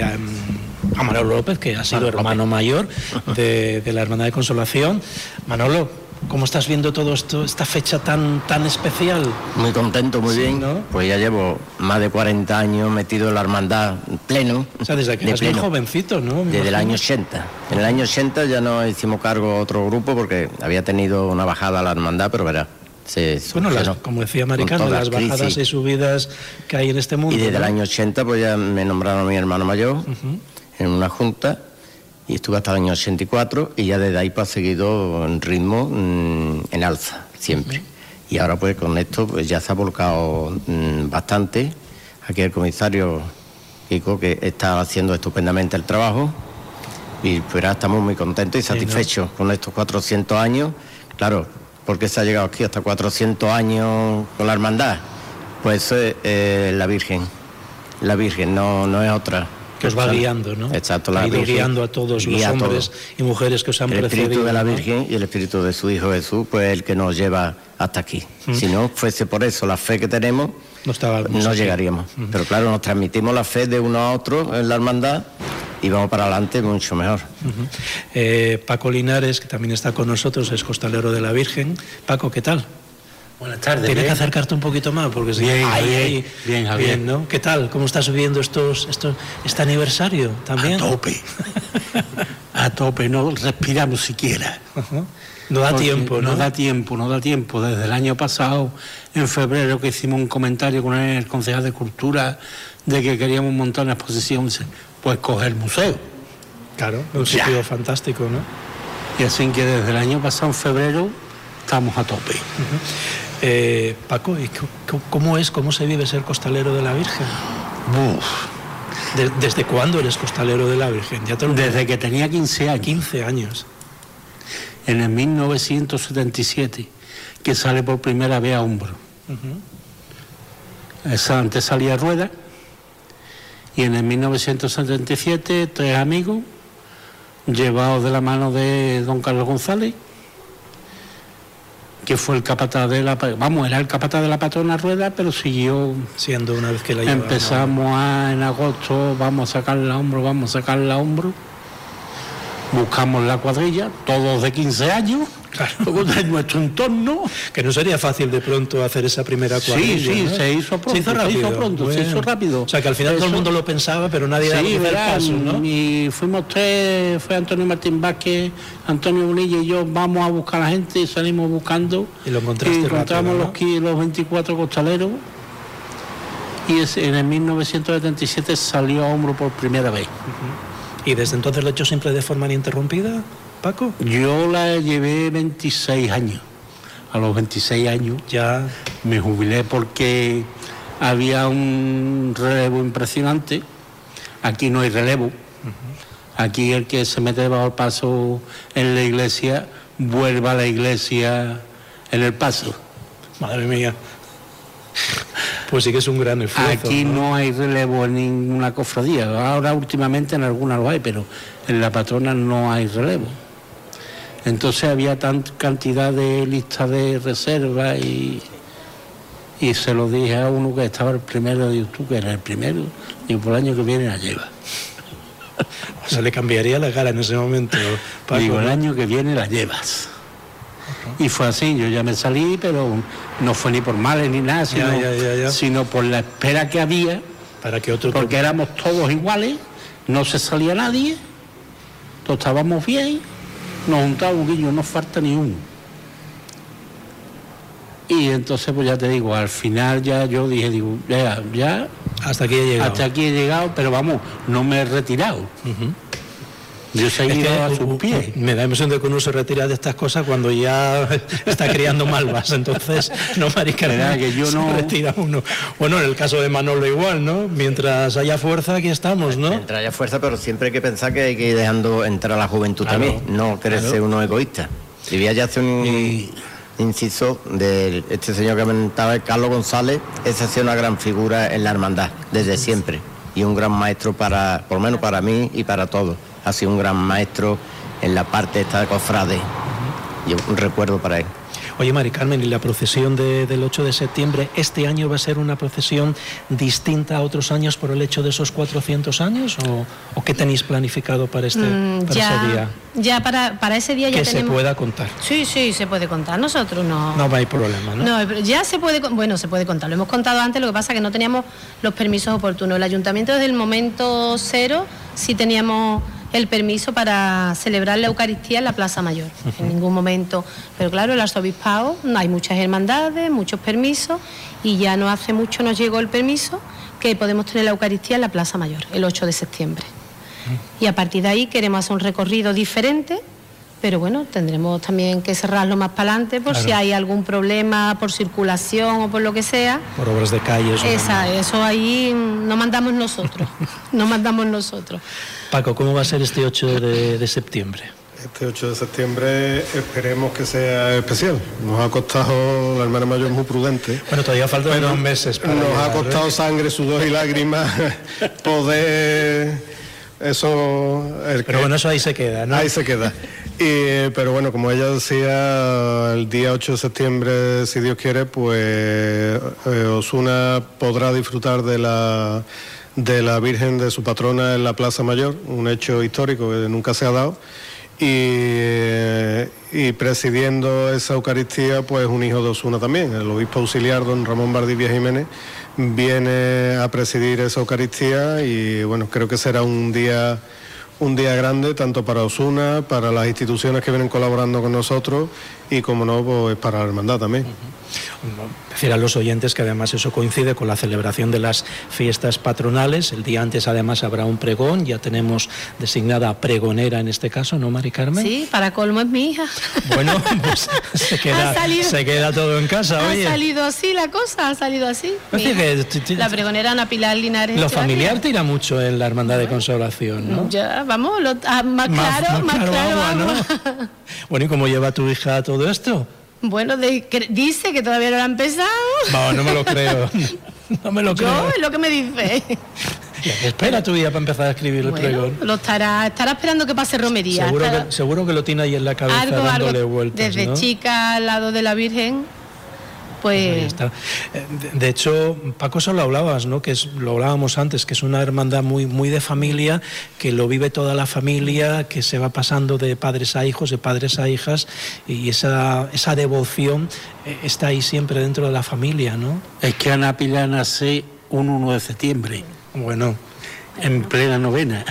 a, a Manolo López, que ha sido hermano mayor de, de la Hermandad de Consolación. Manolo, ¿cómo estás viendo todo esto, esta fecha tan, tan especial? Muy contento, muy sí, bien. ¿No? Pues ya llevo más de cuarenta años metido en la hermandad pleno. O sea, desde que eras muy jovencito, ¿no? Me desde imagino. El año ochenta. En el año ochenta ya nos hicimos cargo a otro grupo porque había tenido una bajada a la hermandad, pero verá. Se bueno, las, como decía Maricano, las bajadas crisis. y subidas que hay en este mundo. Y desde ¿no? el año ochenta pues ya me nombraron a mi hermano mayor uh-huh. en una junta. Y estuve hasta el año ochenta y cuatro y ya desde ahí pues ha seguido en ritmo mmm, en alza, siempre. Uh-huh. Y ahora pues con esto pues ya se ha volcado mmm, bastante. Aquí el comisario Kiko, que está haciendo estupendamente el trabajo. Y pues ahora estamos muy contentos y satisfechos sí, ¿no? con estos cuatrocientos años. Claro, ¿por qué se ha llegado aquí hasta cuatrocientos años con la hermandad? Pues eso es eh, la Virgen. La Virgen, no, no es otra. Que os va guiando, ¿no? Exacto, la ha ido Virgen guiando a todos los hombres y mujeres que os han el precedido. El espíritu de la ¿no? Virgen y el espíritu de su Hijo Jesús, pues el que nos lleva hasta aquí. Mm. Si no fuese por eso la fe que tenemos, no, estaba, no así. llegaríamos. Mm. Pero claro, nos transmitimos la fe de uno a otro en la hermandad y vamos para adelante mucho mejor. Uh-huh. eh, Paco Linares, que también está con nosotros, es costalero de la Virgen. Paco, ¿qué tal? Buenas tardes. Tienes que acercarte un poquito más porque si bien, ahí, bien, ahí, bien, Javier. Bien, ¿no? ¿Qué tal? ¿Cómo estás viviendo estos, estos, este aniversario también? A tope. A tope, no respiramos siquiera. Uh-huh. No da porque tiempo, ¿no? No da tiempo, no da tiempo. Desde el año pasado, en febrero, que hicimos un comentario con el concejal de Cultura de que queríamos montar una exposición, pues coger el museo. Claro, un ya. sitio fantástico, ¿no? Y así que desde el año pasado, en febrero, estamos a tope. Uh-huh. Eh, Paco, ¿y cómo es, cómo se vive ser costalero de la Virgen? Uf. ¿De, ¿Desde cuándo eres costalero de la Virgen? Ya te lo Desde que tenía quince años. quince años. En el mil novecientos setenta y siete, que sale por primera vez a hombro. Uh-huh. Esa antes salía a rueda. Y en el mil novecientos setenta y siete, tres amigos, llevados de la mano de don Carlos González, que fue el capataz de la... Vamos, era el capataz de la patrona rueda, pero siguió... Siendo una vez que la llevaban. Empezamos a, en agosto, vamos a sacarla a hombro, vamos a sacarla a hombro. Buscamos la cuadrilla, todos de quince años, claro. de nuestro entorno. Que no sería fácil de pronto hacer esa primera cuadrilla. Sí, sí, ¿no? se hizo pronto, se hizo rápido. Se hizo, pronto, bueno. se hizo rápido. O sea, que al final Eso... todo el mundo lo pensaba, pero nadie sí, daba el paso, ¿no? Y fuimos tres, fue Antonio Martín Vázquez, Antonio Bonilla y yo, vamos a buscar a la gente y salimos buscando. Y lo encontraste y encontramos rápido, ¿no? los, los veinticuatro costaleros. Y es, en el mil novecientos setenta y siete salió a hombro por primera vez. Uh-huh. ¿Y desde entonces lo he hecho siempre de forma ininterrumpida, Paco? Yo la llevé veintiséis años. A los veintiséis años ya me jubilé porque había un relevo impresionante. Aquí no hay relevo. Uh-huh. Aquí el que se mete bajo el paso en la iglesia, vuelva a la iglesia en el paso. Madre mía. Pues sí que es un gran esfuerzo. Aquí ¿no? no hay relevo en ninguna cofradía. Ahora últimamente en algunas lo hay, pero en la patrona no hay relevo. Entonces había tanta cantidad de listas de reserva y, y se lo dije a uno que estaba el primero, digo, tú que eres el primero, y por el año que viene la lleva. O sea, le cambiaría la cara en ese momento, Paco. Digo, el año que viene la llevas. Y fue así, yo ya me salí, pero no fue ni por males ni nada, sino, ya, ya, ya, ya. sino por la espera que había, para que otro porque éramos todos iguales, no se salía nadie, todos estábamos bien, nos juntábamos, Guillo, no falta ni uno. Y entonces, pues ya te digo, al final ya yo dije, digo, ya, ya hasta aquí he llegado. Hasta aquí he llegado, pero vamos, no me he retirado. Uh-huh. Yo he seguido es que, a sus pies. Me da la impresión de que uno se retira de estas cosas cuando ya está criando malvas, entonces no, Mari Carmen, que yo se no... retira uno. Bueno, en el caso de Manolo igual, ¿no? Mientras haya fuerza, aquí estamos, ¿no? Mientras haya fuerza, pero siempre hay que pensar que hay que ir dejando entrar a la juventud Claro, también, no crece claro. uno egoísta. Y voy a hacer un y... inciso de este señor que comentaba, Carlos González. Esa ha sido una gran figura en la hermandad, desde siempre, y un gran maestro para, por lo menos para mí y para todos. Ha sido un gran maestro en la parte esta de cofrade. Yo un recuerdo para él. Oye, Mari Carmen, ¿y la procesión de, del ocho de septiembre, este año va a ser una procesión distinta a otros años por el hecho de esos cuatrocientos años? ¿O, o qué tenéis planificado para, este, Mm, para ya, ese día? Ya para, para ese día ya Que tenemos... se pueda contar. Sí, sí, se puede contar. Nosotros no... No hay problema, ¿no? No, pero ya se puede, con- bueno, se puede contar. Lo hemos contado antes, lo que pasa es que no teníamos los permisos oportunos. El ayuntamiento desde el momento cero sí teníamos el permiso para celebrar la Eucaristía en la Plaza Mayor. En ningún momento. Pero claro, el arzobispado, no hay muchas hermandades, muchos permisos, y ya no hace mucho nos llegó el permiso que podemos tener la Eucaristía en la Plaza Mayor, el ocho de septiembre. Y a partir de ahí queremos hacer un recorrido diferente, pero bueno, tendremos también que cerrarlo más para adelante por Claro. si hay algún problema por circulación o por lo que sea. Por obras de calles. o Esa, eso ahí mm, no mandamos nosotros, no mandamos nosotros. Paco, ¿cómo va a ser este ocho de, de septiembre? Este ocho de septiembre esperemos que sea especial. Nos ha costado, la hermana mayor es muy prudente. Bueno, todavía faltan pero unos meses para nos llegar, ha costado ¿eh? sangre, sudor y lágrimas poder eso. El Pero que- bueno, eso ahí se queda, ¿no? Ahí se queda. Y, pero bueno, como ella decía, el día ocho de septiembre, si Dios quiere, pues eh, Osuna podrá disfrutar de la de la Virgen de su patrona en la Plaza Mayor, un hecho histórico que nunca se ha dado. Y, eh, y presidiendo esa Eucaristía, pues un hijo de Osuna también, el obispo auxiliar don Ramón Valdivia Jiménez, viene a presidir esa Eucaristía y bueno, creo que será un día un día grande tanto para Osuna, para las instituciones que vienen colaborando con nosotros y como no, pues para la hermandad también. Decir a los oyentes que además eso coincide con la celebración de las fiestas patronales. El día antes además habrá un pregón, ya tenemos designada pregonera en este caso, ¿no, Mari Carmen? Sí, para colmo es mi hija. Bueno, pues se queda, Ha salido- se queda todo en casa, oye. Ha salido así la cosa, ha salido así. Pues Mi sí que hija. t- t- La pregonera Ana Pilar Linares. Lo Echevarría. familiar tira mucho en la Hermandad de Consolación, ¿no? Ya, vamos, lo- ah, más, claro, más, claro, agua, ¿no? agua. Bueno, ¿y cómo lleva tu hija todo esto? Bueno, de- que- dice que todavía no lo ha empezado. No, no me lo creo. No me lo Yo creo. es lo que me dice. Espera tu hija para empezar a escribir el Bueno, pregón. lo estará, estará esperando que pase romería. Seguro estará- que, seguro que lo tiene ahí en la cabeza algo, dándole algo. vueltas, Desde ¿no? chica al lado de la Virgen, Ahí pues está. Eh, De, de hecho, Paco, eso lo hablabas, ¿no? Que es, lo hablábamos antes, que es una hermandad muy, muy de familia, que lo vive toda la familia, que se va pasando de padres a hijos, de padres a hijas, y esa, esa devoción eh, está ahí siempre dentro de la familia, ¿no? Es que Ana Pilar nace un uno de septiembre. Bueno. En plena novena.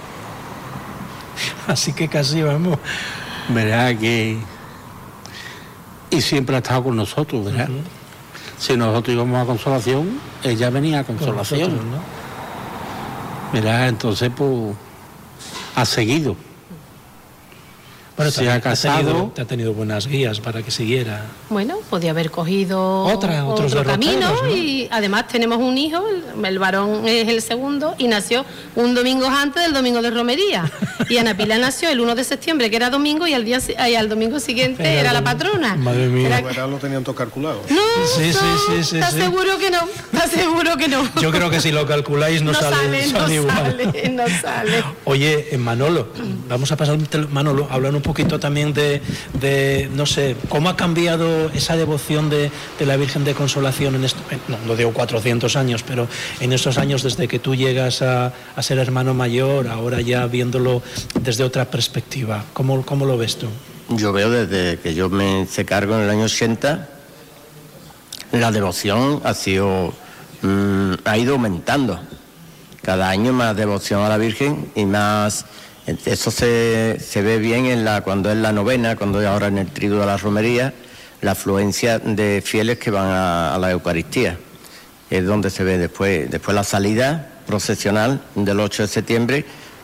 Así que casi vamos. ¿Verdad que...? Y siempre ha estado con nosotros, ¿verdad? Ujú. Si nosotros íbamos a Consolación, ella venía a Consolación. Con nosotros, ¿no? ¿Verdad? Entonces, pues, ha seguido. Bueno, se te ha te tenido, casado. te ha tenido buenas guías para que siguiera. bueno, podía haber cogido Otra, otros otro derroteros, camino, ¿no? y además tenemos un hijo, el, el varón es el segundo y nació un domingo antes del domingo de romería. Y Ana Pilar nació el uno de septiembre, que era domingo, y al día si- y al domingo siguiente Era era la domingo. patrona. Madre mía. Era- El verano lo tenían todo calculado. No, Sí, sí, no, sí, sí, ¿estás sí. seguro que no? ¿Estás seguro que no? Yo creo que si lo calculáis no, no sale, sale, sale no igual. sale, no sale. Oye, eh, Manolo, vamos a pasar, Manolo, hablar un poquito también de, de, no sé, cómo ha cambiado esa devoción de, de la Virgen de Consolación en esto, no, no digo cuatrocientos años, pero en estos años desde que tú llegas a, a ser hermano mayor, ahora ya viéndolo desde otra perspectiva. ¿Cómo, cómo lo ves tú? Yo veo desde que yo me hice cargo en el año ochenta, la devoción ha sido mm, ha ido aumentando. Cada año más devoción a la Virgen y más. Eso se, se ve bien en la cuando es la novena, cuando es ahora en el triduo de la romería, la afluencia de fieles que van a, a la Eucaristía. Es donde se ve después, después la salida procesional del ocho de septiembre,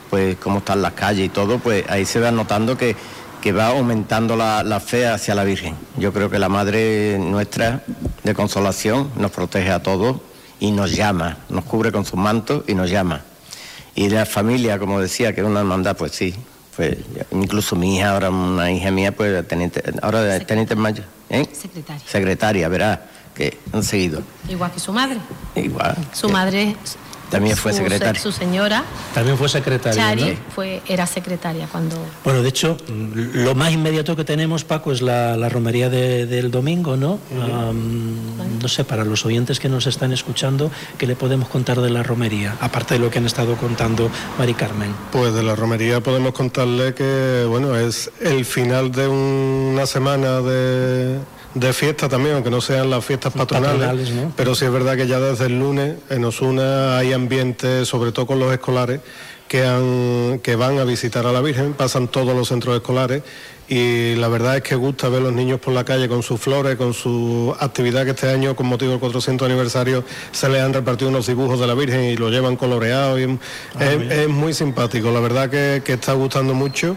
pues cómo están las calles y todo, pues ahí se va notando que, que va aumentando la, la fe hacia la Virgen. Yo creo que la Madre nuestra de Consolación nos protege a todos y nos llama, nos cubre con sus mantos y nos llama. Y la familia, como decía, que es una hermandad, pues sí, pues incluso mi hija, ahora una hija mía, pues teniente, ahora es teniente mayor, ¿eh? Secretaria. Secretaria, verá, que han seguido. Igual que su madre. Igual. Su madre también fue su, secretaria. Su señora. También fue secretaria, Chari, ¿no? fue, era secretaria cuando... Bueno, de hecho, lo más inmediato que tenemos, Paco, es la, la romería de, del domingo, ¿no? Uh-huh. Um, no sé, para los oyentes que nos están escuchando, ¿qué le podemos contar de la romería? Aparte de lo que han estado contando Mari Carmen. Pues de la romería podemos contarle que, bueno, es el final de una semana de... de fiesta también, aunque no sean las fiestas patronales, patronales, ¿no? Pero sí es verdad que ya desde el lunes en Osuna hay ambiente, sobre todo con los escolares, que, han, que van a visitar a la Virgen, pasan todos los centros escolares y la verdad es que gusta ver los niños por la calle con sus flores, con su actividad, que este año con motivo del cuatrocientos aniversario se les han repartido unos dibujos de la Virgen y lo llevan coloreado y ah, es, es muy simpático, la verdad que, que está gustando mucho.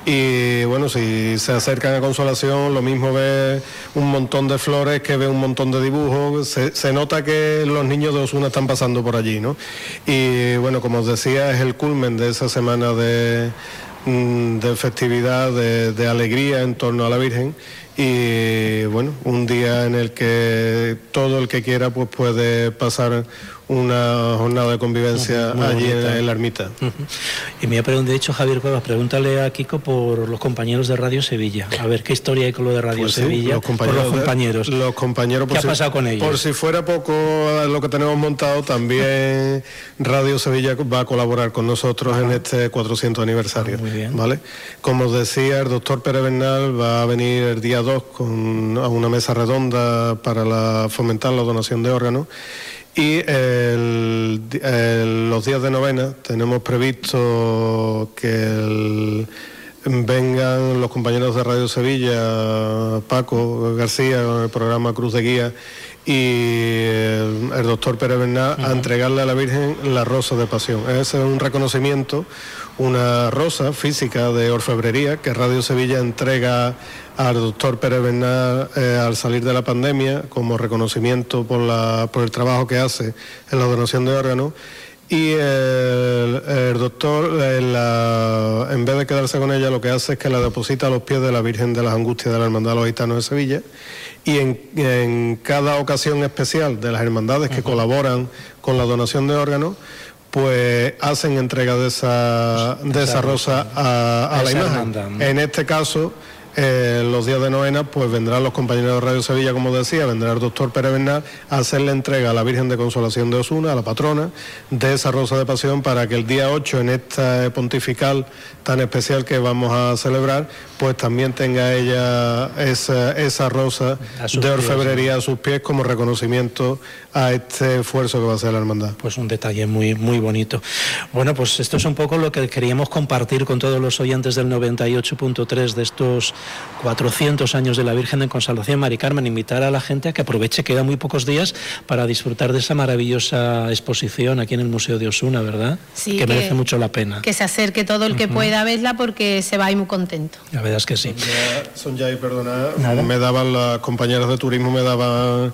Y bueno, si se acercan a Consolación, lo mismo ve un montón de flores que ve un montón de dibujos, se, se nota que los niños de Osuna están pasando por allí, ¿no? Y bueno, como os decía, es el culmen de esa semana de, de festividad, de, de alegría en torno a la Virgen. Y bueno, un día en el que todo el que quiera pues puede pasar una jornada de convivencia uh-huh, allí en, en la ermita. Uh-huh. Y me ha preguntado, de hecho, Javier Cuevas, pregúntale a Kiko por los compañeros de Radio Sevilla. A ver, ¿qué historia hay con lo de Radio pues Sevilla? Sí, los compañeros, por los compañeros. De, los compañeros ¿Qué ha si, pasado con ellos? Por si fuera poco lo que tenemos montado, también Radio Sevilla va a colaborar con nosotros uh-huh. en este cuatrocientos aniversario. Muy bien. ¿Vale? Como os decía, el doctor Pérez Bernal va a venir el día dos con, a una mesa redonda para la, fomentar la donación de órganos. Y el, el, los días de novena tenemos previsto que el, vengan los compañeros de Radio Sevilla, Paco García, con el programa Cruz de Guía, y el, el doctor Pérez Bernal uh-huh. a entregarle a la Virgen la rosa de pasión. Ese es un reconocimiento, una rosa física de orfebrería que Radio Sevilla entrega al doctor Pérez Bernal eh, al salir de la pandemia como reconocimiento por, la, por el trabajo que hace en la donación de órganos. Y el, el doctor, en, la, en vez de quedarse con ella, lo que hace es que la deposita a los pies de la Virgen de las Angustias de la Hermandad de los Gitanos de Sevilla. Y en, en cada ocasión especial de las hermandades que uh-huh. colaboran con la donación de órganos, pues hacen entrega de esa, de esa rosa a, a la imagen. Hermandad. En este caso, eh, los días de novena, pues vendrán los compañeros de Radio Sevilla, como decía, vendrá el doctor Pérez Bernal a hacerle entrega a la Virgen de Consolación de Osuna, a la patrona, de esa rosa de pasión, para que el día ocho, en esta pontifical tan especial que vamos a celebrar, pues también tenga ella esa, esa rosa de orfebrería a sus pies como reconocimiento a este esfuerzo que va a hacer la hermandad. Pues un detalle muy, muy bonito. Bueno, pues esto es un poco lo que queríamos compartir con todos los oyentes del noventa y ocho punto tres de estos cuatrocientos años de la Virgen de Consolación. Mari Carmen, invitar a la gente a que aproveche, quedan muy pocos días para disfrutar de esa maravillosa exposición aquí en el Museo de Osuna, ¿verdad? Sí, que, que merece que, mucho la pena. Que se acerque todo el que uh-huh. pueda verla, porque se va a ir muy contento. La verdad es que sí. Son ya, y perdona, ¿Nada? me daban las compañeras de turismo, me daban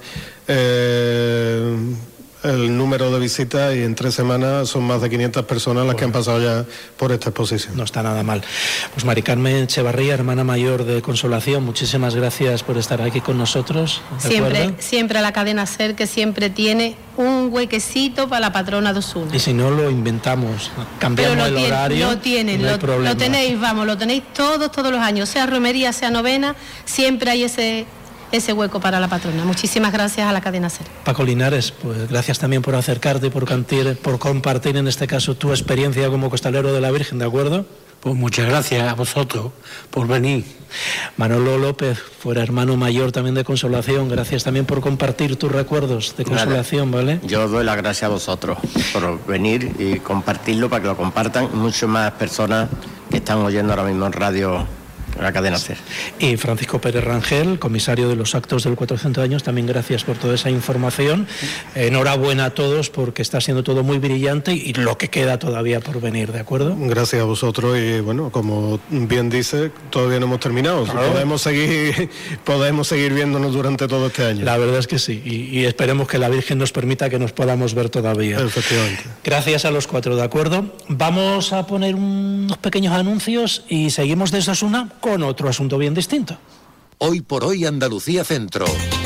eh, el número de visitas y en tres semanas son más de quinientas personas las bueno. que han pasado ya por esta exposición. No está nada mal. Pues Mari Carmen Echevarría, hermana mayor de Consolación, muchísimas gracias por estar aquí con nosotros. Siempre, acuerdo? siempre a la cadena SER, que siempre tiene un huequecito para la patrona de Osuna. Y si no, lo inventamos, cambiamos el tiene, horario. Lo tienen, no lo, lo tenéis, vamos, lo tenéis todos, todos los años, sea romería, sea novena, siempre hay ese... ese hueco para la patrona. Muchísimas gracias a la cadena SER. Paco Linares, pues gracias también por acercarte y por, cantir, por compartir en este caso tu experiencia como costalero de la Virgen, ¿de acuerdo? Pues muchas gracias a vosotros por venir. Manolo López, fuera hermano mayor también de Consolación, gracias también por compartir tus recuerdos de Consolación, ¿vale? Yo doy las gracias a vosotros por venir y compartirlo, para que lo compartan muchas más personas que están oyendo ahora mismo en radio la cadena SER. Y Francisco Pérez Rangel, comisario de los actos del cuatrocientos años, también gracias por toda esa información. Enhorabuena a todos porque está siendo todo muy brillante y lo que queda todavía por venir, ¿de acuerdo? Gracias a vosotros y bueno, como bien dice, todavía no hemos terminado. Claro. Podemos seguir, podemos seguir viéndonos durante todo este año. La verdad es que sí, y, y esperemos que la Virgen nos permita que nos podamos ver todavía. Efectivamente. Gracias a los cuatro, ¿de acuerdo? Vamos a poner unos pequeños anuncios y seguimos desde Osuna con otro asunto bien distinto. Hoy por hoy Andalucía Centro.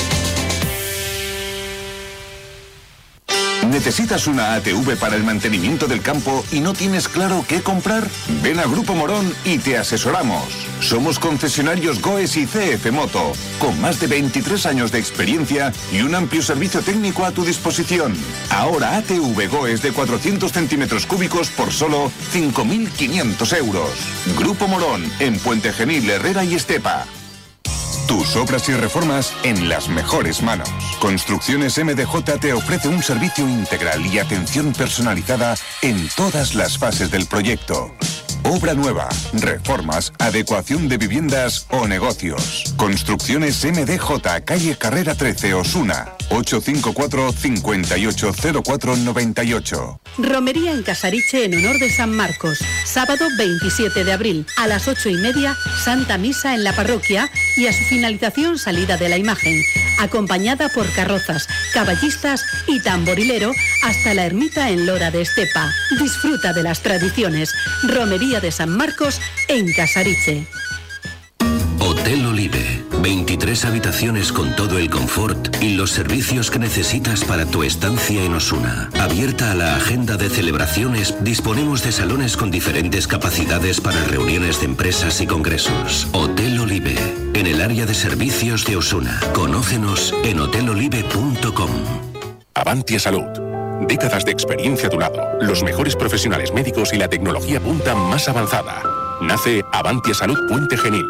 ¿Necesitas una A T V para el mantenimiento del campo y no tienes claro qué comprar? Ven a Grupo Morón y te asesoramos. Somos concesionarios Goes y C F Moto, con más de veintitrés años de experiencia y un amplio servicio técnico a tu disposición. Ahora A T V Goes de cuatrocientos centímetros cúbicos por solo cinco mil quinientos euros. Grupo Morón, en Puente Genil, Herrera y Estepa. Tus obras y reformas en las mejores manos. Construcciones M D J te ofrece un servicio integral y atención personalizada en todas las fases del proyecto. Obra nueva, reformas, adecuación de viviendas o negocios. Construcciones M D J, calle Carrera trece, Osuna. ocho cinco cuatro, cinco ocho cero cuatro nueve ocho. Romería en Casariche en honor de San Marcos. Sábado veintisiete de abril a las ocho y media, Santa Misa en la parroquia y a su finalización salida de la imagen, acompañada por carrozas, caballistas y tamborilero hasta la ermita en Lora de Estepa. Disfruta de las tradiciones. Romería de San Marcos en Casariche. Hotel Olive. veintitrés habitaciones con todo el confort y los servicios que necesitas para tu estancia en Osuna. Abierta a la agenda de celebraciones, disponemos de salones con diferentes capacidades para reuniones de empresas y congresos. Hotel Olive, en el área de servicios de Osuna. Conócenos en hotel olive punto com. Avantia Salud. Décadas de experiencia a tu lado, los mejores profesionales médicos y la tecnología punta más avanzada. Nace Avantia Salud Puente Genil.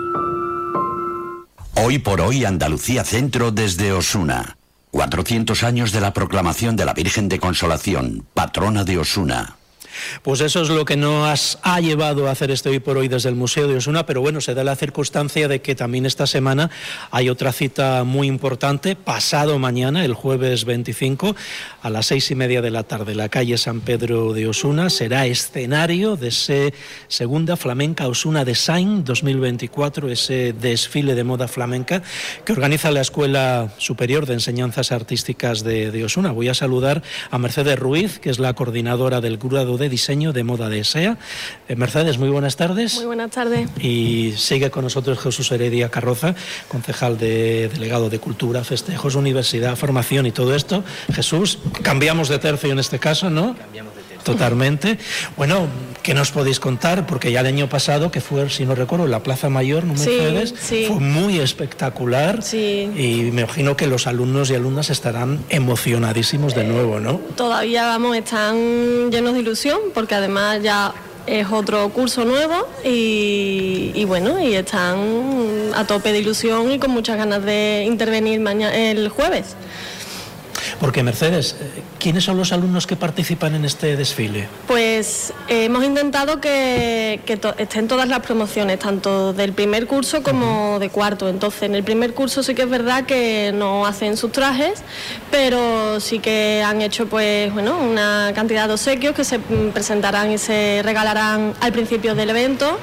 Hoy por hoy Andalucía Centro desde Osuna. cuatrocientos años de la proclamación de la Virgen de Consolación, patrona de Osuna. Pues eso es lo que nos ha llevado a hacer este Hoy por Hoy desde el Museo de Osuna, pero bueno, se da la circunstancia de que también esta semana hay otra cita muy importante, pasado mañana, el jueves veinticinco, a las seis y media de la tarde, la calle San Pedro de Osuna será escenario de ese Segunda Flamenca Osuna Design dos mil veinticuatro, ese desfile de moda flamenca que organiza la Escuela Superior de Enseñanzas Artísticas de, de Osuna. Voy a saludar a Mercedes Ruiz, que es la coordinadora del grado de diseño de moda de E S E A. Eh, Mercedes, muy buenas tardes. Muy buenas tardes. Y sigue con nosotros Jesús Heredia Carroza, concejal de delegado de Cultura, Festejos, Universidad, Formación y todo esto. Jesús, cambiamos de tercio en este caso, ¿no? Cambiamos de tercio. Totalmente. Bueno, ¿qué nos podéis contar? Porque ya el año pasado, que fue, si no recuerdo, la Plaza Mayor, ¿no, Mercedes? Sí, sí. Fue muy espectacular. Sí. Y me imagino que los alumnos y alumnas estarán emocionadísimos de nuevo, ¿no? Todavía, vamos, están llenos de ilusión, porque además ya es otro curso nuevo y, y bueno, y están a tope de ilusión y con muchas ganas de intervenir mañana, el jueves. Porque, Mercedes, ¿quiénes son los alumnos que participan en este desfile? Pues eh, hemos intentado que, que to- estén todas las promociones, tanto del primer curso como de cuarto. Entonces, en el primer curso sí que es verdad que no hacen sus trajes, pero sí que han hecho, pues, bueno, una cantidad de obsequios que se presentarán y se regalarán al principio del evento.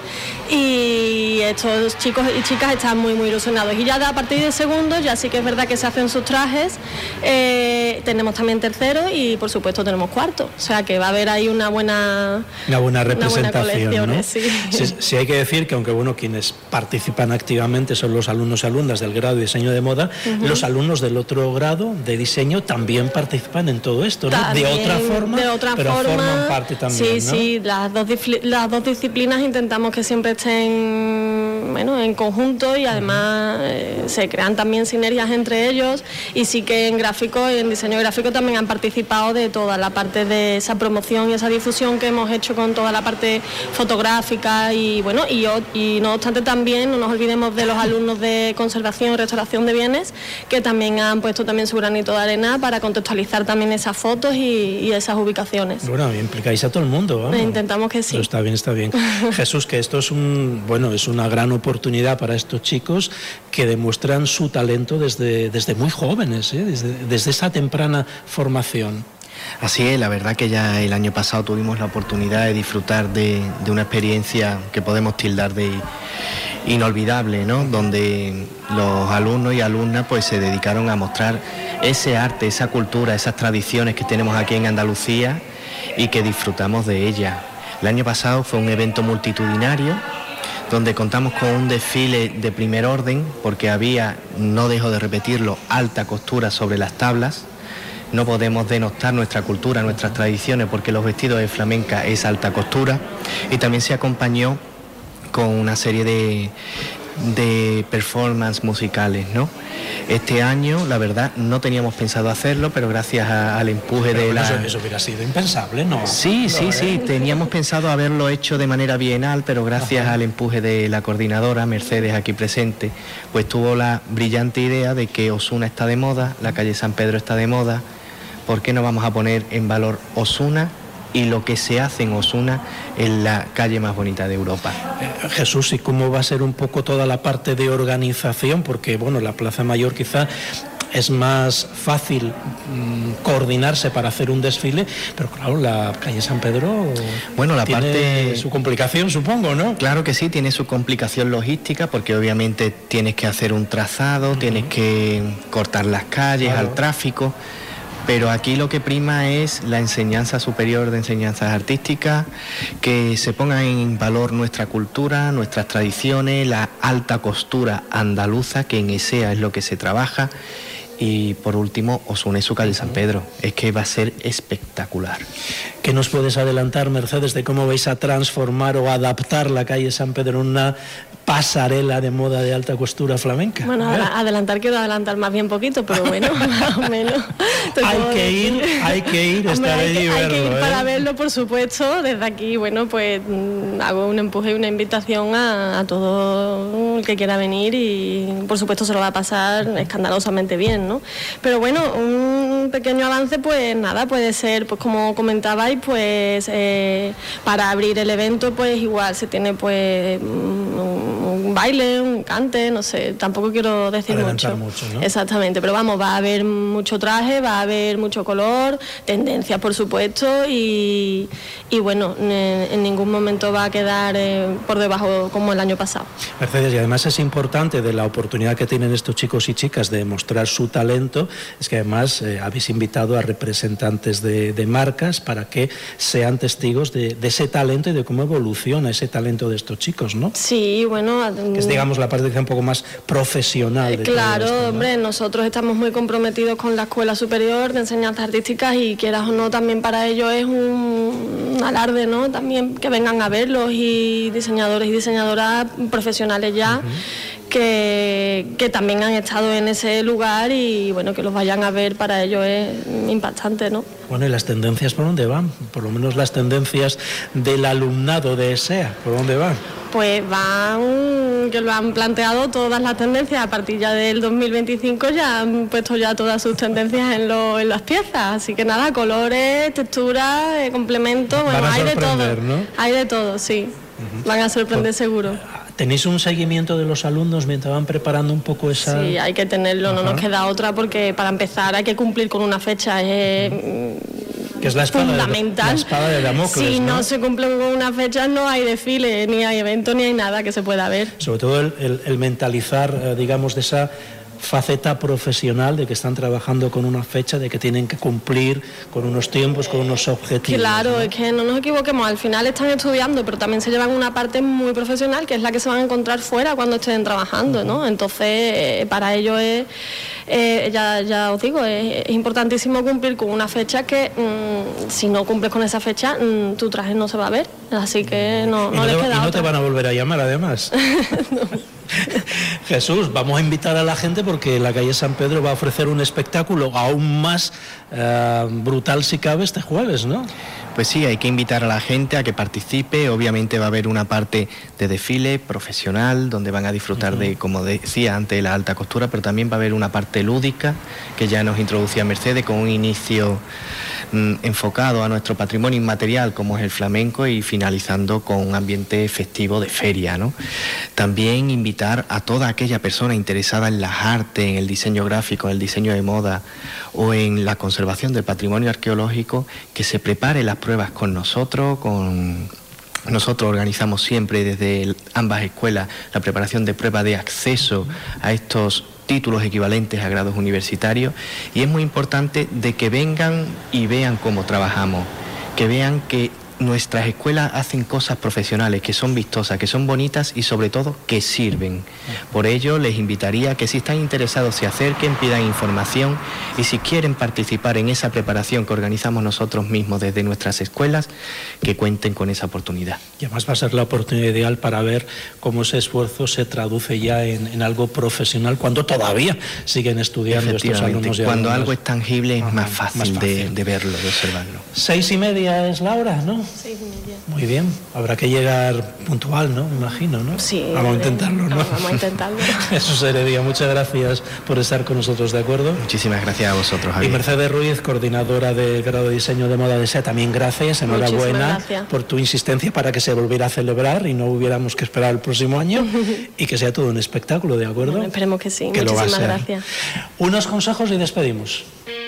Y estos chicos y chicas están muy, muy ilusionados. Y ya a partir del segundo, ya sí que es verdad que se hacen sus trajes. Eh, tenemos también tercero y por supuesto tenemos cuarto, o sea que va a haber ahí una buena una buena representación, una buena ¿no? sí. Sí, sí, hay que decir que aunque bueno, quienes participan activamente son los alumnos y alumnas del grado de diseño de moda, uh-huh. los alumnos del otro grado de diseño también participan en todo esto, ¿no? También, de otra forma, de otra pero forma, forman parte también, sí, ¿no? sí, las dos las dos disciplinas intentamos que siempre estén, bueno, en conjunto y además uh-huh. eh, se crean también sinergias entre ellos y sí que en gráfico y en diseño gráfico también han participado de toda la parte de esa promoción y esa difusión que hemos hecho con toda la parte fotográfica y bueno, y, y no obstante también no nos olvidemos de los alumnos de conservación y restauración de bienes que también han puesto también su granito de arena para contextualizar también esas fotos y, y esas ubicaciones. Bueno, implicáis a todo el mundo, vamos. Intentamos que sí. Eso está bien, está bien. Jesús, que esto es un, bueno, es una gran oportunidad para estos chicos que demuestran su talento desde, desde muy jóvenes, ¿eh? desde, desde esa temprana formación. Así es, la verdad que ya el año pasado tuvimos la oportunidad de disfrutar de, de una experiencia que podemos tildar de inolvidable, ¿no? Donde los alumnos y alumnas pues se dedicaron a mostrar ese arte, esa cultura, esas tradiciones que tenemos aquí en Andalucía y que disfrutamos de ellas. El año pasado fue un evento multitudinario donde contamos con un desfile de primer orden porque había, no dejo de repetirlo, alta costura sobre las tablas. No podemos denostar nuestra cultura, nuestras tradiciones, porque los vestidos de flamenca es alta costura. Y también se acompañó con una serie de, de performances musicales, ¿no? Este año, la verdad, no teníamos pensado hacerlo, pero gracias a, al empuje pero de bueno, la... Eso, eso hubiera sido impensable, ¿no? Sí, no, sí, ¿eh? sí, teníamos pensado haberlo hecho de manera bienal, pero gracias Ajá. al empuje de la coordinadora, Mercedes, aquí presente, pues tuvo la brillante idea de que Osuna está de moda, la calle San Pedro está de moda. ¿Por qué no vamos a poner en valor Osuna y lo que se hace en Osuna en la calle más bonita de Europa? Eh, Jesús, ¿y cómo va a ser un poco toda la parte de organización? Porque, bueno, la Plaza Mayor quizá es más fácil mmm, coordinarse para hacer un desfile, pero claro, la calle San Pedro bueno, la tiene parte... su complicación, supongo, ¿no? Claro que sí, tiene su complicación logística, porque obviamente tienes que hacer un trazado, uh-huh. tienes que cortar las calles claro. al tráfico. Pero aquí lo que prima es la enseñanza superior de enseñanzas artísticas, que se ponga en valor nuestra cultura, nuestras tradiciones, la alta costura andaluza, que en ESEA es lo que se trabaja. Y por último, Osuna y su calle San Pedro. Es que va a ser espectacular. ¿Qué nos puedes adelantar, Mercedes, de cómo vais a transformar o adaptar la calle San Pedro en una pasarela de moda de alta costura flamenca? Bueno, ¿Eh? adelantar quiero adelantar más bien poquito, pero bueno, más o menos. Hay que ir, hay que ir, estar allí y verlo. Hay que ir ¿eh? para verlo, por supuesto. Desde aquí, bueno, pues hago un empuje y una invitación a, a todo el que quiera venir y, por supuesto, se lo va a pasar escandalosamente bien, ¿no? Pero bueno, un pequeño avance, pues nada, puede ser, pues como comentabais, pues eh, para abrir el evento, pues igual se tiene, pues un baile, un cante, no sé, tampoco quiero decir mucho. mucho ¿no? Exactamente, pero vamos, va a haber mucho traje, va a haber mucho color, tendencias por supuesto y, y bueno, en, en ningún momento va a quedar eh, por debajo como el año pasado. Mercedes, y además es importante de la oportunidad que tienen estos chicos y chicas de mostrar su talento, es que además eh, habéis invitado a representantes de, de marcas para que sean testigos de, de ese talento y de cómo evoluciona ese talento de estos chicos, ¿no? Sí, bueno... Que es, digamos, la parte un poco más profesional. De claro, todo esto, ¿no? Hombre, nosotros estamos muy comprometidos con la Escuela Superior de Enseñanzas Artísticas y quieras o no, también para ellos es un, un alarde, ¿no? También que vengan a verlos y diseñadores y diseñadoras profesionales ya. Uh-huh. Que, que también han estado en ese lugar y bueno, que los vayan a ver para ellos es impactante, ¿no? Bueno, ¿y las tendencias por dónde van? Por lo menos las tendencias del alumnado de ESEA, ¿por dónde van? Pues van, que lo han planteado todas las tendencias, a partir ya del dos mil veinticinco ya han puesto ya todas sus tendencias en, lo, en las piezas, así que nada, colores, texturas, eh, complementos, bueno, hay de todo, ¿no? Hay de todo, sí, uh-huh. Van a sorprender pues, seguro. ¿Tenéis un seguimiento de los alumnos mientras van preparando un poco esa...? Sí, hay que tenerlo, Ajá. no nos queda otra porque para empezar hay que cumplir con una fecha, es que es la espada fundamental. De, la espada de Damocles, si no, no se cumple con una fecha no hay desfile, ni hay evento, ni hay nada que se pueda ver. Sobre todo el, el, el mentalizar, digamos, de esa faceta profesional de que están trabajando con una fecha, de que tienen que cumplir con unos tiempos, con unos objetivos. Claro, ¿no? Es que no nos equivoquemos, al final están estudiando, pero también se llevan una parte muy profesional, que es la que se van a encontrar fuera cuando estén trabajando, ¿no? Entonces, eh, para ello es, eh, ya, ya os digo, es, es importantísimo cumplir con una fecha que, mmm, si no cumples con esa fecha, mmm, tu traje no se va a ver, así que no, no, no les te, queda Y no otra. te van a volver a llamar, además. no. Jesús, vamos a invitar a la gente porque la calle San Pedro va a ofrecer un espectáculo aún más eh, brutal si cabe este jueves, ¿no? Pues sí, hay que invitar a la gente a que participe. Obviamente va a haber una parte de desfile profesional donde van a disfrutar uh-huh. de, como decía antes, la alta costura, pero también va a haber una parte lúdica que ya nos introducía Mercedes con un inicio mm, enfocado a nuestro patrimonio inmaterial como es el flamenco y finalizando con un ambiente festivo de feria, ¿no? También invitar a toda aquella persona interesada en las artes, en el diseño gráfico, en el diseño de moda o en la conservación del patrimonio arqueológico que se prepare las pruebas con nosotros, con nosotros organizamos siempre desde ambas escuelas la preparación de pruebas de acceso a estos títulos equivalentes a grados universitarios y es muy importante de que vengan y vean cómo trabajamos, que vean que nuestras escuelas hacen cosas profesionales, que son vistosas, que son bonitas y sobre todo que sirven. Por ello les invitaría a que si están interesados se acerquen, pidan información y si quieren participar en esa preparación que organizamos nosotros mismos desde nuestras escuelas, que cuenten con esa oportunidad. Y además va a ser la oportunidad ideal para ver cómo ese esfuerzo se traduce ya en, en algo profesional cuando todavía siguen estudiando estos alumnos. Y cuando alumnos. Algo es tangible es Ajá, más fácil, más fácil. De, de verlo, de observarlo. Seis y media es la hora, ¿no? Seis y media. Muy bien, habrá que llegar puntual, ¿no? Me imagino, ¿no? Sí. Vamos a intentarlo, ¿no? Vamos a intentarlo. Jesús Heredia, muchas gracias por estar con nosotros, ¿de acuerdo? Muchísimas gracias a vosotros, Javier. Y Mercedes Ruiz, coordinadora del grado de diseño de moda de S E A, también gracias, enhorabuena gracias. por tu insistencia para que se volviera a celebrar y no hubiéramos que esperar el próximo año y que sea todo un espectáculo, ¿de acuerdo? Bueno, esperemos que sí, que muchísimas lo va a ser. gracias. Unos consejos y despedimos.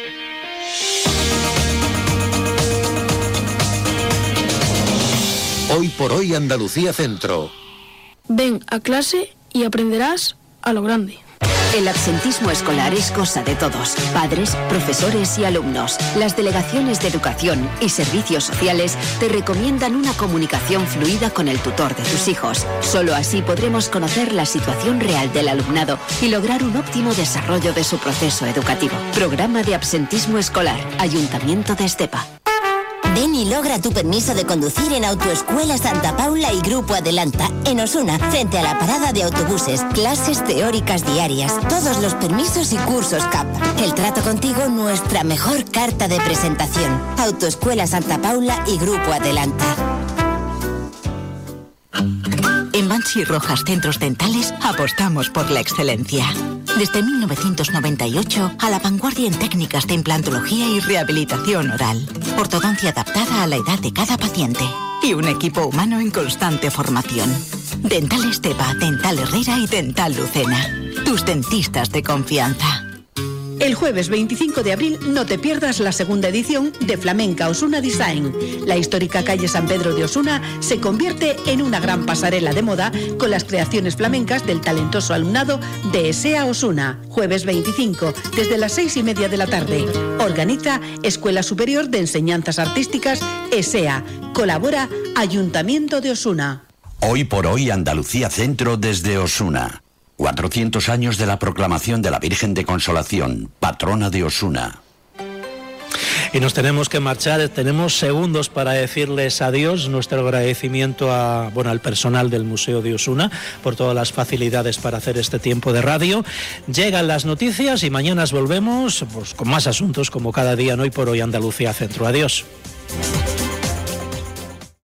Hoy por hoy Andalucía Centro. Ven a clase y aprenderás a lo grande. El absentismo escolar es cosa de todos, padres, profesores y alumnos. Las delegaciones de educación y servicios sociales te recomiendan una comunicación fluida con el tutor de tus hijos. Solo así podremos conocer la situación real del alumnado y lograr un óptimo desarrollo de su proceso educativo. Programa de absentismo escolar, Ayuntamiento de Estepa. Ven y logra tu permiso de conducir en Autoescuela Santa Paula y Grupo Adelanta, en Osuna, frente a la parada de autobuses. Clases teóricas diarias, todos los permisos y cursos C A P. El trato contigo, nuestra mejor carta de presentación. Autoescuela Santa Paula y Grupo Adelanta. En Bansi Rojas Centros Dentales apostamos por la excelencia. Desde mil novecientos noventa y ocho, a la vanguardia en técnicas de implantología y rehabilitación oral. Ortodoncia adaptada a la edad de cada paciente. Y un equipo humano en constante formación. Dental Estepa, Dental Herrera y Dental Lucena. Tus dentistas de confianza. El jueves veinticinco de abril no te pierdas la segunda edición de Flamenca Osuna Design. La histórica calle San Pedro de Osuna se convierte en una gran pasarela de moda con las creaciones flamencas del talentoso alumnado de E S E A Osuna. Jueves veinticinco, desde las seis y media de la tarde. Organiza Escuela Superior de Enseñanzas Artísticas E S E A. Colabora Ayuntamiento de Osuna. Hoy por hoy Andalucía Centro desde Osuna. cuatrocientos años de la proclamación de la Virgen de Consolación, patrona de Osuna. Y nos tenemos que marchar, tenemos segundos para decirles adiós, nuestro agradecimiento a, bueno, al personal del Museo de Osuna por todas las facilidades para hacer este tiempo de radio. Llegan las noticias y mañana volvemos pues, con más asuntos como cada día en Hoy por Hoy Andalucía Centro. Adiós.